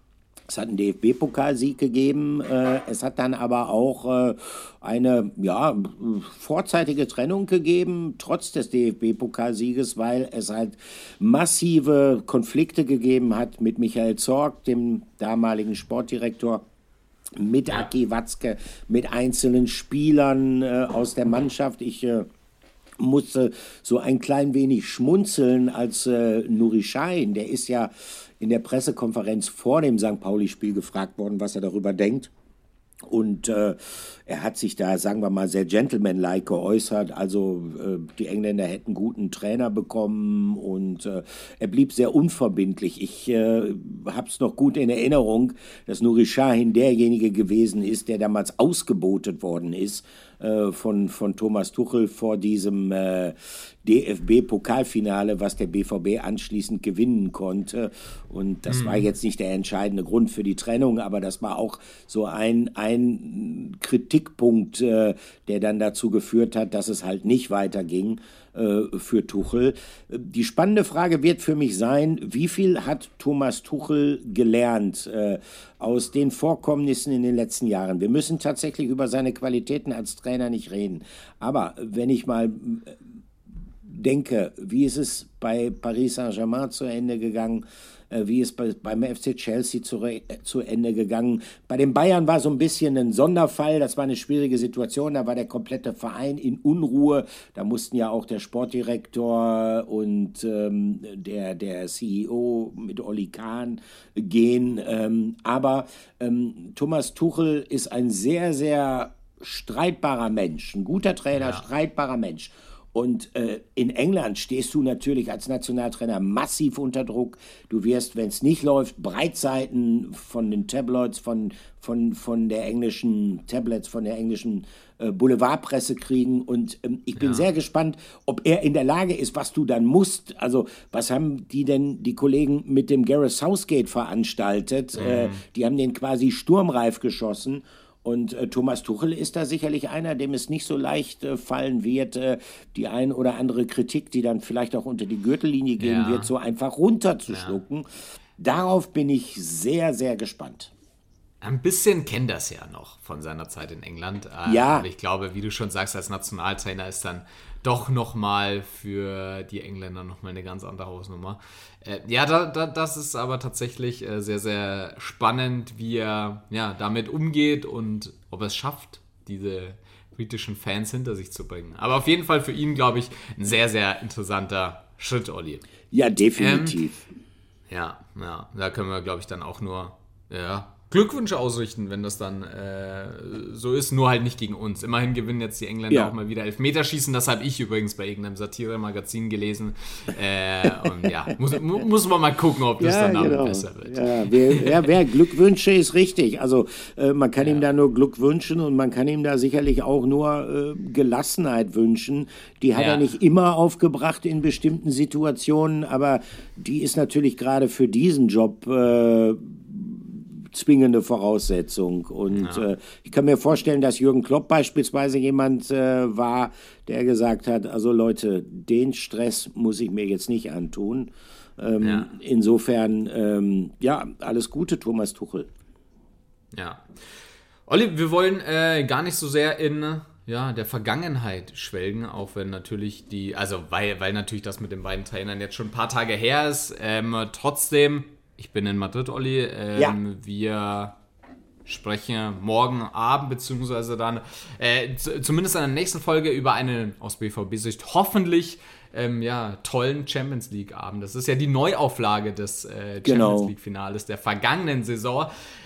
Es hat einen DFB-Pokalsieg gegeben. Es hat dann aber auch eine vorzeitige Trennung gegeben, trotz des DFB-Pokalsieges, weil es halt massive Konflikte gegeben hat mit Michael Zorc, dem damaligen Sportdirektor, mit Aki Watzke, mit einzelnen Spielern aus der Mannschaft. Ich musste so ein klein wenig schmunzeln, als Nuri Sahin, der ist ja in der Pressekonferenz vor dem St. Pauli-Spiel gefragt worden, was er darüber denkt. Und er hat sich da, sagen wir mal, sehr gentlemanlike geäußert. Also die Engländer hätten guten Trainer bekommen und er blieb sehr unverbindlich. Ich habe es noch gut in Erinnerung, dass Nuri Sahin derjenige gewesen ist, der damals ausgebotet worden ist von Thomas Tuchel vor diesem DFB-Pokalfinale, was der BVB anschließend gewinnen konnte. Und das war jetzt nicht der entscheidende Grund für die Trennung, aber das war auch so ein Kritikpunkt, der dann dazu geführt hat, dass es halt nicht weiterging für Tuchel. Die spannende Frage wird für mich sein, wie viel hat Thomas Tuchel gelernt aus den Vorkommnissen in den letzten Jahren? Wir müssen tatsächlich über seine Qualitäten als Trainer nicht reden. Aber wenn ich mal denke, wie ist es bei Paris Saint-Germain zu Ende gegangen, wie ist beim FC Chelsea zu Ende gegangen. Bei den Bayern war so ein bisschen ein Sonderfall, das war eine schwierige Situation, da war der komplette Verein in Unruhe, da mussten ja auch der Sportdirektor und der CEO mit Oli Kahn gehen, aber Thomas Tuchel ist ein sehr, sehr streitbarer Mensch, ein guter Trainer, streitbarer Mensch. Und in England stehst du natürlich als Nationaltrainer massiv unter Druck. Du wirst, wenn es nicht läuft, Breitseiten von den Tabloids, von der englischen Tablets, von der englischen Boulevardpresse kriegen. Und ich bin sehr gespannt, ob er in der Lage ist, was du dann musst. Also was haben die Kollegen mit dem Gareth Southgate veranstaltet? Die haben den quasi sturmreif geschossen. Und Thomas Tuchel ist da sicherlich einer, dem es nicht so leicht fallen wird, die ein oder andere Kritik, die dann vielleicht auch unter die Gürtellinie gehen wird, so einfach runterzuschlucken. Darauf bin ich sehr, sehr gespannt. Ein bisschen kennt das ja noch von seiner Zeit in England. Ja. Aber ich glaube, wie du schon sagst, als Nationaltrainer ist dann doch nochmal für die Engländer nochmal eine ganz andere Hausnummer. Das ist aber tatsächlich sehr, sehr spannend, wie er damit umgeht und ob er es schafft, diese britischen Fans hinter sich zu bringen. Aber auf jeden Fall für ihn, glaube ich, ein sehr, sehr interessanter Schritt, Olli. Ja, definitiv. Da können wir, glaube ich, dann auch nur Glückwünsche ausrichten, wenn das dann so ist, nur halt nicht gegen uns. Immerhin gewinnen jetzt die Engländer auch mal wieder Elfmeterschießen. Das habe ich übrigens bei irgendeinem Satire-Magazin gelesen. Muss man mal gucken, ob das dann damit besser wird. Wer Glückwünsche ist richtig. Also man kann ihm da nur Glück wünschen und man kann ihm da sicherlich auch nur Gelassenheit wünschen. Die hat er nicht immer aufgebracht in bestimmten Situationen, aber die ist natürlich gerade für diesen Job zwingende Voraussetzung. Und ich kann mir vorstellen, dass Jürgen Klopp beispielsweise jemand war, der gesagt hat, also Leute, den Stress muss ich mir jetzt nicht antun. Insofern, alles Gute, Thomas Tuchel. Ja. Olli, wir wollen gar nicht so sehr in der Vergangenheit schwelgen, auch wenn natürlich weil natürlich das mit den beiden Trainern jetzt schon ein paar Tage her ist. Trotzdem, ich bin in Madrid, Olli. Wir sprechen morgen Abend, beziehungsweise dann zumindest in der nächsten Folge über einen aus BVB-Sicht hoffentlich tollen Champions League-Abend. Das ist ja die Neuauflage des Champions League-Finales der vergangenen Saison.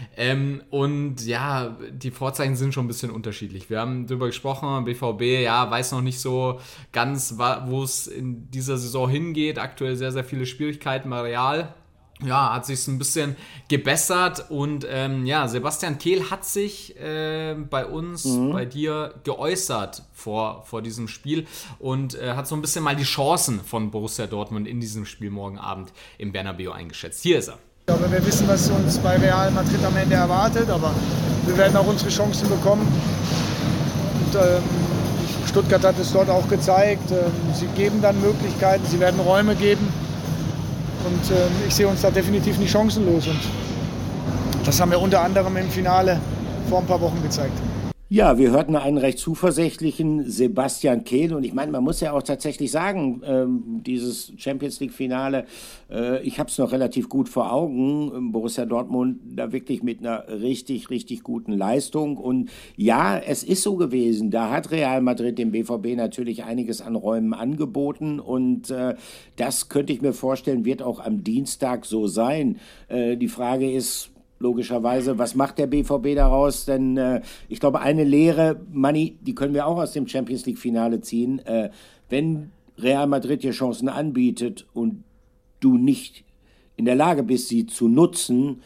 Die Vorzeichen sind schon ein bisschen unterschiedlich. Wir haben darüber gesprochen, BVB, weiß noch nicht so ganz, wo es in dieser Saison hingeht. Aktuell sehr, sehr viele Schwierigkeiten bei Real. Hat sich ein bisschen gebessert und Sebastian Kehl hat sich bei uns, bei dir geäußert vor diesem Spiel und hat so ein bisschen mal die Chancen von Borussia Dortmund in diesem Spiel morgen Abend im Bernabeu eingeschätzt. Hier ist er. Ich glaube, wir wissen, was uns bei Real Madrid am Ende erwartet, aber wir werden auch unsere Chancen bekommen. Und Stuttgart hat es dort auch gezeigt. Sie geben dann Möglichkeiten, sie werden Räume geben. Und ich sehe uns da definitiv nicht chancenlos. Und Das haben wir unter anderem im Finale vor ein paar Wochen gezeigt. Ja, wir hörten einen recht zuversichtlichen Sebastian Kehl und ich meine, man muss ja auch tatsächlich sagen, dieses Champions-League-Finale, ich habe es noch relativ gut vor Augen, Borussia Dortmund da wirklich mit einer richtig, richtig guten Leistung und ja, es ist so gewesen, da hat Real Madrid dem BVB natürlich einiges an Räumen angeboten und das könnte ich mir vorstellen, wird auch am Dienstag so sein. Die Frage ist, logischerweise, was macht der BVB daraus? Denn ich glaube, eine Lehre, Manni, die können wir auch aus dem Champions-League-Finale ziehen. Wenn Real Madrid dir Chancen anbietet und du nicht in der Lage bist, sie zu nutzen,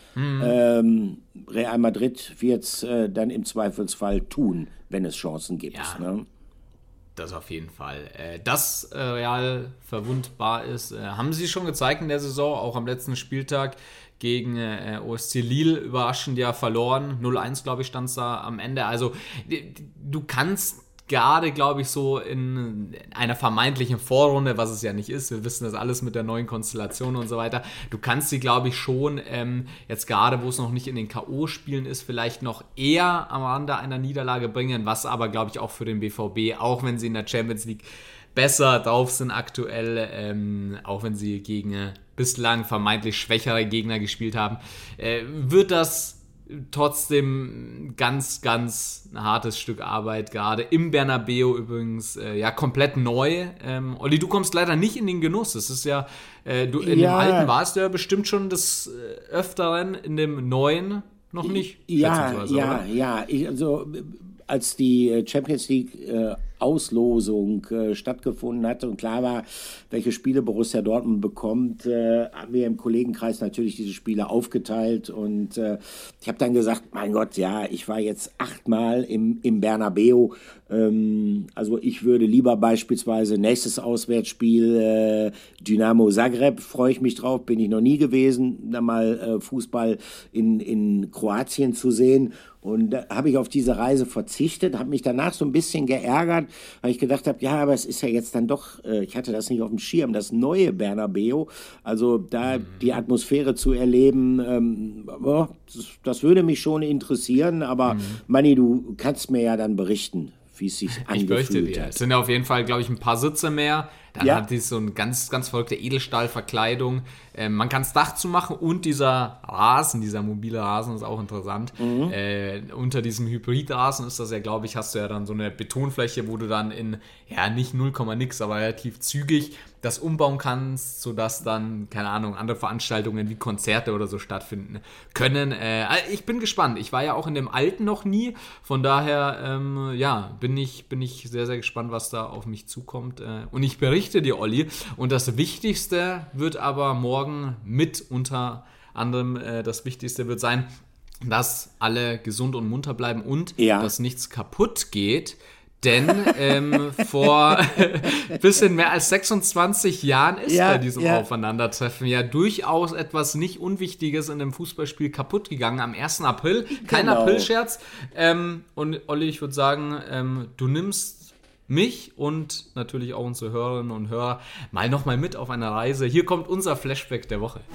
Real Madrid wird es dann im Zweifelsfall tun, wenn es Chancen gibt. Ja. Ne? Das auf jeden Fall. Dass Real verwundbar ist, haben sie schon gezeigt in der Saison, auch am letzten Spieltag gegen OSC Lille überraschend ja verloren. 0-1, glaube ich, stand es da am Ende. Also du kannst gerade, glaube ich, so in einer vermeintlichen Vorrunde, was es ja nicht ist, wir wissen das alles mit der neuen Konstellation und so weiter, du kannst sie, glaube ich, schon jetzt gerade, wo es noch nicht in den K.O.-Spielen ist, vielleicht noch eher am Rande einer Niederlage bringen, was aber, glaube ich, auch für den BVB, auch wenn sie in der Champions League besser drauf sind aktuell, auch wenn sie gegen bislang vermeintlich schwächere Gegner gespielt haben, wird das trotzdem ganz, ganz ein hartes Stück Arbeit, gerade im Bernabeu übrigens, ja, komplett neu. Olli, du kommst leider nicht in den Genuss. Das ist ja, du in dem alten warst du ja bestimmt schon des Öfteren, in dem neuen noch nicht. Ja. Also als die Champions League Auslosung stattgefunden hatte und klar war, welche Spiele Borussia Dortmund bekommt, haben wir im Kollegenkreis natürlich diese Spiele aufgeteilt und ich habe dann gesagt, mein Gott, ja, ich war jetzt 8-mal im Bernabeu, also ich würde lieber beispielsweise nächstes Auswärtsspiel Dynamo Zagreb, freue ich mich drauf, bin ich noch nie gewesen, da mal Fußball in Kroatien zu sehen. Und da habe ich auf diese Reise verzichtet, habe mich danach so ein bisschen geärgert, weil ich gedacht habe, ja, aber es ist ja jetzt dann doch, ich hatte das nicht auf dem Schirm, das neue Bernabeu, also da die Atmosphäre zu erleben, das würde mich schon interessieren, aber Manni, du kannst mir ja dann berichten, wie es sich angefühlt Ich berichte dir. hat. Es sind ja auf jeden Fall, glaube ich, ein paar Sitze mehr. Dann hat die so eine ganz, ganz verrückte Edelstahlverkleidung. Man kann es Dach zumachen und dieser Rasen, dieser mobile Rasen ist auch interessant. Unter diesem Hybridrasen ist das ja, glaube ich, hast du ja dann so eine Betonfläche, wo du dann in, ja, nicht 0, nix, aber relativ zügig das umbauen kannst, sodass dann, keine Ahnung, andere Veranstaltungen wie Konzerte oder so stattfinden können. Ich bin gespannt. Ich war ja auch in dem alten noch nie. Von daher, bin ich sehr, sehr gespannt, was da auf mich zukommt. Und ich berichte dir, Olli. Und das Wichtigste wird aber morgen mit unter anderem, das Wichtigste wird sein, dass alle gesund und munter bleiben und dass nichts kaputt geht. Denn vor ein bisschen mehr als 26 Jahren ist bei diesem Aufeinandertreffen ja durchaus etwas nicht Unwichtiges in dem Fußballspiel kaputt gegangen. Am 1. April, kein Aprilscherz. Und Olli, ich würde sagen, du nimmst mich und natürlich auch unsere Hörerinnen und Hörer nochmal mit auf eine Reise. Hier kommt unser Flashback der Woche.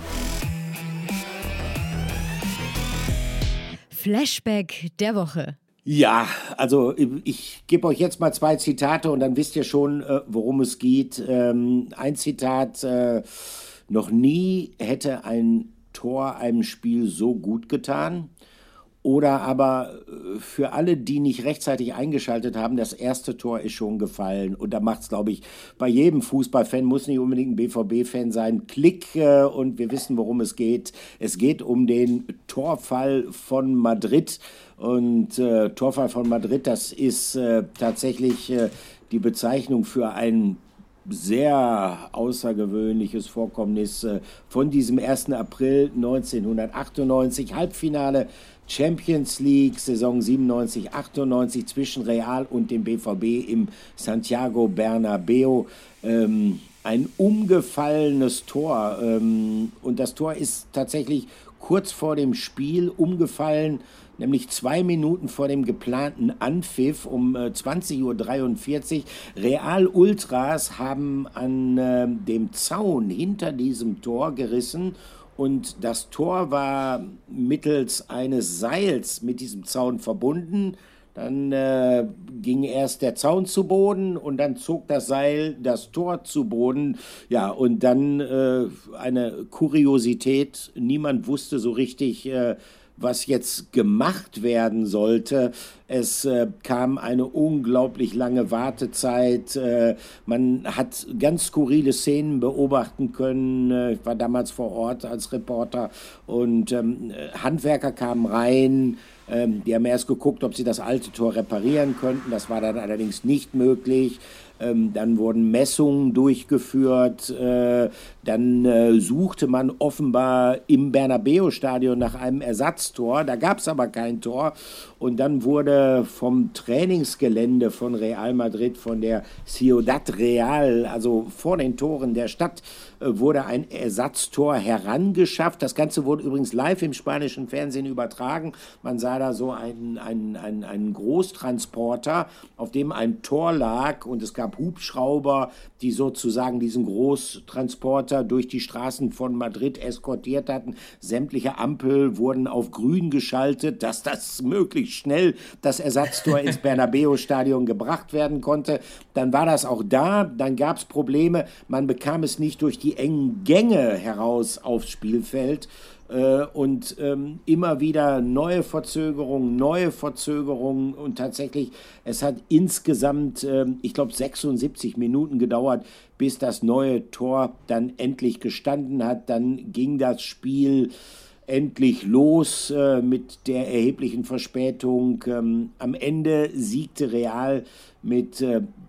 Flashback der Woche. Ja, also ich gebe euch jetzt mal 2 Zitate und dann wisst ihr schon, worum es geht. Ein Zitat, noch nie hätte ein Tor einem Spiel so gut getan. Oder aber für alle, die nicht rechtzeitig eingeschaltet haben, das erste Tor ist schon gefallen. Und da macht es, glaube ich, bei jedem Fußballfan, muss nicht unbedingt ein BVB-Fan sein, Klick und wir wissen, worum es geht. Es geht um den Torfall von Madrid. Und Torfall von Madrid, das ist tatsächlich die Bezeichnung für ein sehr außergewöhnliches Vorkommnis von diesem 1. April 1998, Halbfinale Champions League, Saison 97/98 zwischen Real und dem BVB im Santiago Bernabeu. Ein umgefallenes Tor und das Tor ist tatsächlich kurz vor dem Spiel umgefallen, nämlich 2 Minuten vor dem geplanten Anpfiff um 20:43 Uhr. Real Ultras haben an dem Zaun hinter diesem Tor gerissen und das Tor war mittels eines Seils mit diesem Zaun verbunden. Dann ging erst der Zaun zu Boden und dann zog das Seil das Tor zu Boden. Ja, und dann eine Kuriosität. Niemand wusste so richtig, was jetzt gemacht werden sollte. Es kam eine unglaublich lange Wartezeit. Man hat ganz skurrile Szenen beobachten können. Ich war damals vor Ort als Reporter und Handwerker kamen rein. Die haben erst geguckt, ob sie das alte Tor reparieren könnten. Das war dann allerdings nicht möglich. Dann wurden Messungen durchgeführt. Dann suchte man offenbar im Bernabeu-Stadion nach einem Ersatztor. Da gab es aber kein Tor. Und dann wurde vom Trainingsgelände von Real Madrid, von der Ciudad Real, also vor den Toren der Stadt, wurde ein Ersatztor herangeschafft. Das Ganze wurde übrigens live im spanischen Fernsehen übertragen. Man sah da so einen Großtransporter, auf dem ein Tor lag, und es gab Hubschrauber, die sozusagen diesen Großtransporter durch die Straßen von Madrid eskortiert hatten. Sämtliche Ampeln wurden auf grün geschaltet, dass das möglichst schnell das Ersatztor ins Bernabeu-Stadion gebracht werden konnte. Dann war das auch da, dann gab es Probleme, man bekam es nicht durch die engen Gänge heraus aufs Spielfeld. Und immer wieder neue Verzögerungen und tatsächlich, es hat insgesamt, ich glaube, 76 Minuten gedauert, bis das neue Tor dann endlich gestanden hat. Dann ging das Spiel endlich los mit der erheblichen Verspätung. Am Ende siegte Real mit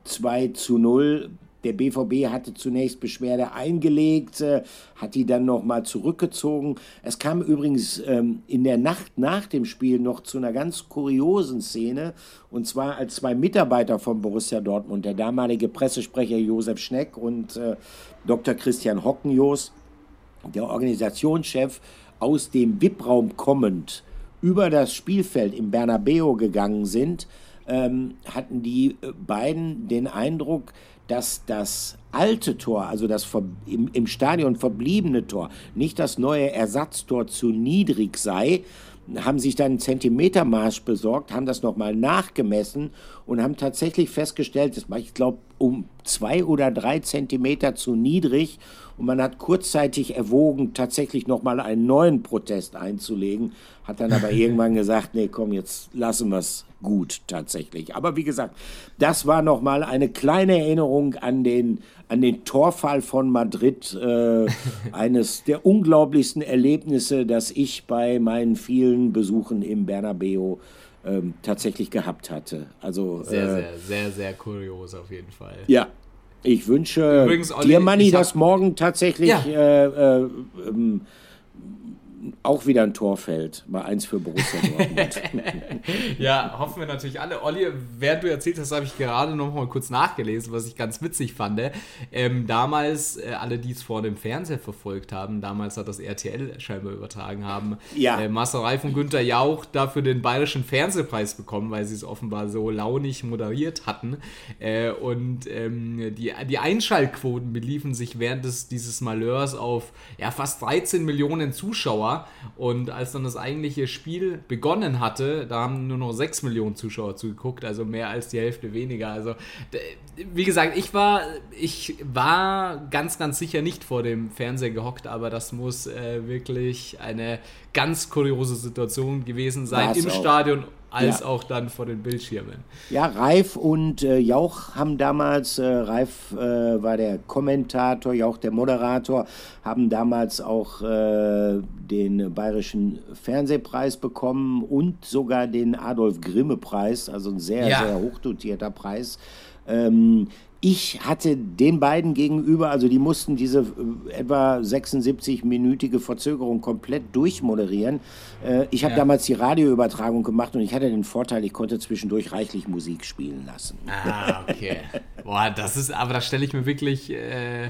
2:0. Der BVB hatte zunächst Beschwerde eingelegt, hat die dann nochmal zurückgezogen. Es kam übrigens in der Nacht nach dem Spiel noch zu einer ganz kuriosen Szene. Und zwar, als zwei Mitarbeiter von Borussia Dortmund, der damalige Pressesprecher Josef Schneck und Dr. Christian Hockenjost, der Organisationschef, aus dem VIP-Raum kommend über das Spielfeld im Bernabeu gegangen sind, hatten die beiden den Eindruck, dass das alte Tor, also das im Stadion verbliebene Tor, nicht das neue Ersatztor, zu niedrig sei, haben sich dann einen Zentimetermaß besorgt, haben das nochmal nachgemessen und haben tatsächlich festgestellt, das war, ich glaube, um 2 oder 3 Zentimeter zu niedrig. Und man hat kurzzeitig erwogen, tatsächlich nochmal einen neuen Protest einzulegen, hat dann aber irgendwann gesagt, nee, komm, jetzt lassen wir es gut tatsächlich. Aber wie gesagt, das war nochmal eine kleine Erinnerung an den Torfall von Madrid, eines der unglaublichsten Erlebnisse, das ich bei meinen vielen Besuchen im Bernabeu tatsächlich gehabt hatte. Also, sehr kurios auf jeden Fall. Ja, ich wünsche übrigens, Olli, dir, Manni, dass morgen tatsächlich ja. Auch wieder ein Tor fällt. Mal 1 für Borussia Dortmund. Ja, hoffen wir natürlich alle. Olli, während du erzählt hast, habe ich gerade noch mal kurz nachgelesen, was ich ganz witzig fand. Damals, alle, die es vor dem Fernseher verfolgt haben, damals hat das RTL scheinbar übertragen haben, ja. Marcel Reif und Günther Jauch dafür den Bayerischen Fernsehpreis bekommen, weil sie es offenbar so launig moderiert hatten. Die Einschaltquoten beliefen sich während dieses Malheurs auf fast 13 Millionen Zuschauer. Und als dann das eigentliche Spiel begonnen hatte, da haben nur noch 6 Millionen Zuschauer zugeguckt, also mehr als die Hälfte weniger. Also, wie gesagt, ich war ganz, ganz sicher nicht vor dem Fernseher gehockt, aber das muss wirklich eine ganz kuriose Situation gewesen sein im Stadion, als auch dann vor den Bildschirmen. Ja, Reif und Jauch haben damals, Reif war der Kommentator, Jauch der Moderator, haben damals auch den Bayerischen Fernsehpreis bekommen und sogar den Adolf-Grimme-Preis, also ein sehr, sehr hochdotierter Preis. Ich hatte den beiden gegenüber, also die mussten diese etwa 76-minütige Verzögerung komplett durchmoderieren. Ich habe damals die Radioübertragung gemacht und ich hatte den Vorteil, ich konnte zwischendurch reichlich Musik spielen lassen. Ah, okay. Boah, aber das stelle ich mir wirklich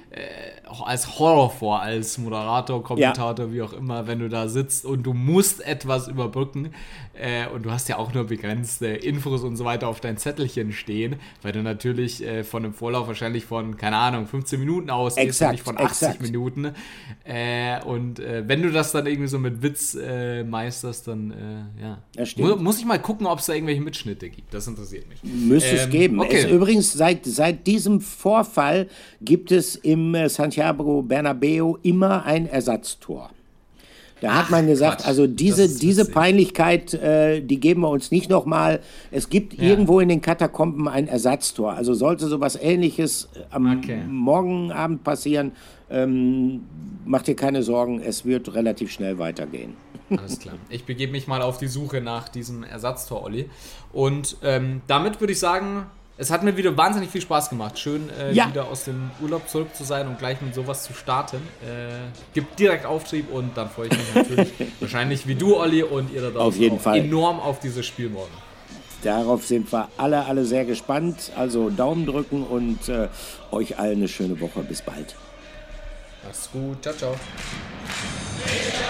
auch als Horror vor, als Moderator, Kommentator, wie auch immer, wenn du da sitzt und du musst etwas überbrücken und du hast ja auch nur begrenzte Infos und so weiter auf dein Zettelchen stehen, weil du natürlich von einem Vorlauf wahrscheinlich von, keine Ahnung, 15 Minuten ausgehst und nicht von 80 Minuten. Und wenn du das dann irgendwie so mit Witz meisterst, dann muss ich mal gucken, ob es da irgendwelche Mitschnitte gibt. Das interessiert mich. Müsste es geben. Okay. Übrigens, seit diesem Vorfall gibt es im Santiago Bernabéu immer ein Ersatztor. Da hat man gesagt, Quatsch. also diese Peinlichkeit, die geben wir uns nicht nochmal. Es gibt irgendwo in den Katakomben ein Ersatztor. Also sollte sowas Ähnliches am Morgenabend passieren, macht dir keine Sorgen, es wird relativ schnell weitergehen. Alles klar. Ich begebe mich mal auf die Suche nach diesem Ersatztor, Olli. Und damit würde ich sagen, es hat mir wieder wahnsinnig viel Spaß gemacht. Schön, wieder aus dem Urlaub zurück zu sein und gleich mit sowas zu starten. Gibt direkt Auftrieb und dann freue ich mich natürlich wahrscheinlich wie du, Olli, und ihr da draußen auf jeden Fall enorm auf dieses Spiel morgen. Darauf sind wir alle sehr gespannt. Also Daumen drücken und euch allen eine schöne Woche. Bis bald. Macht's gut. Ciao, ciao.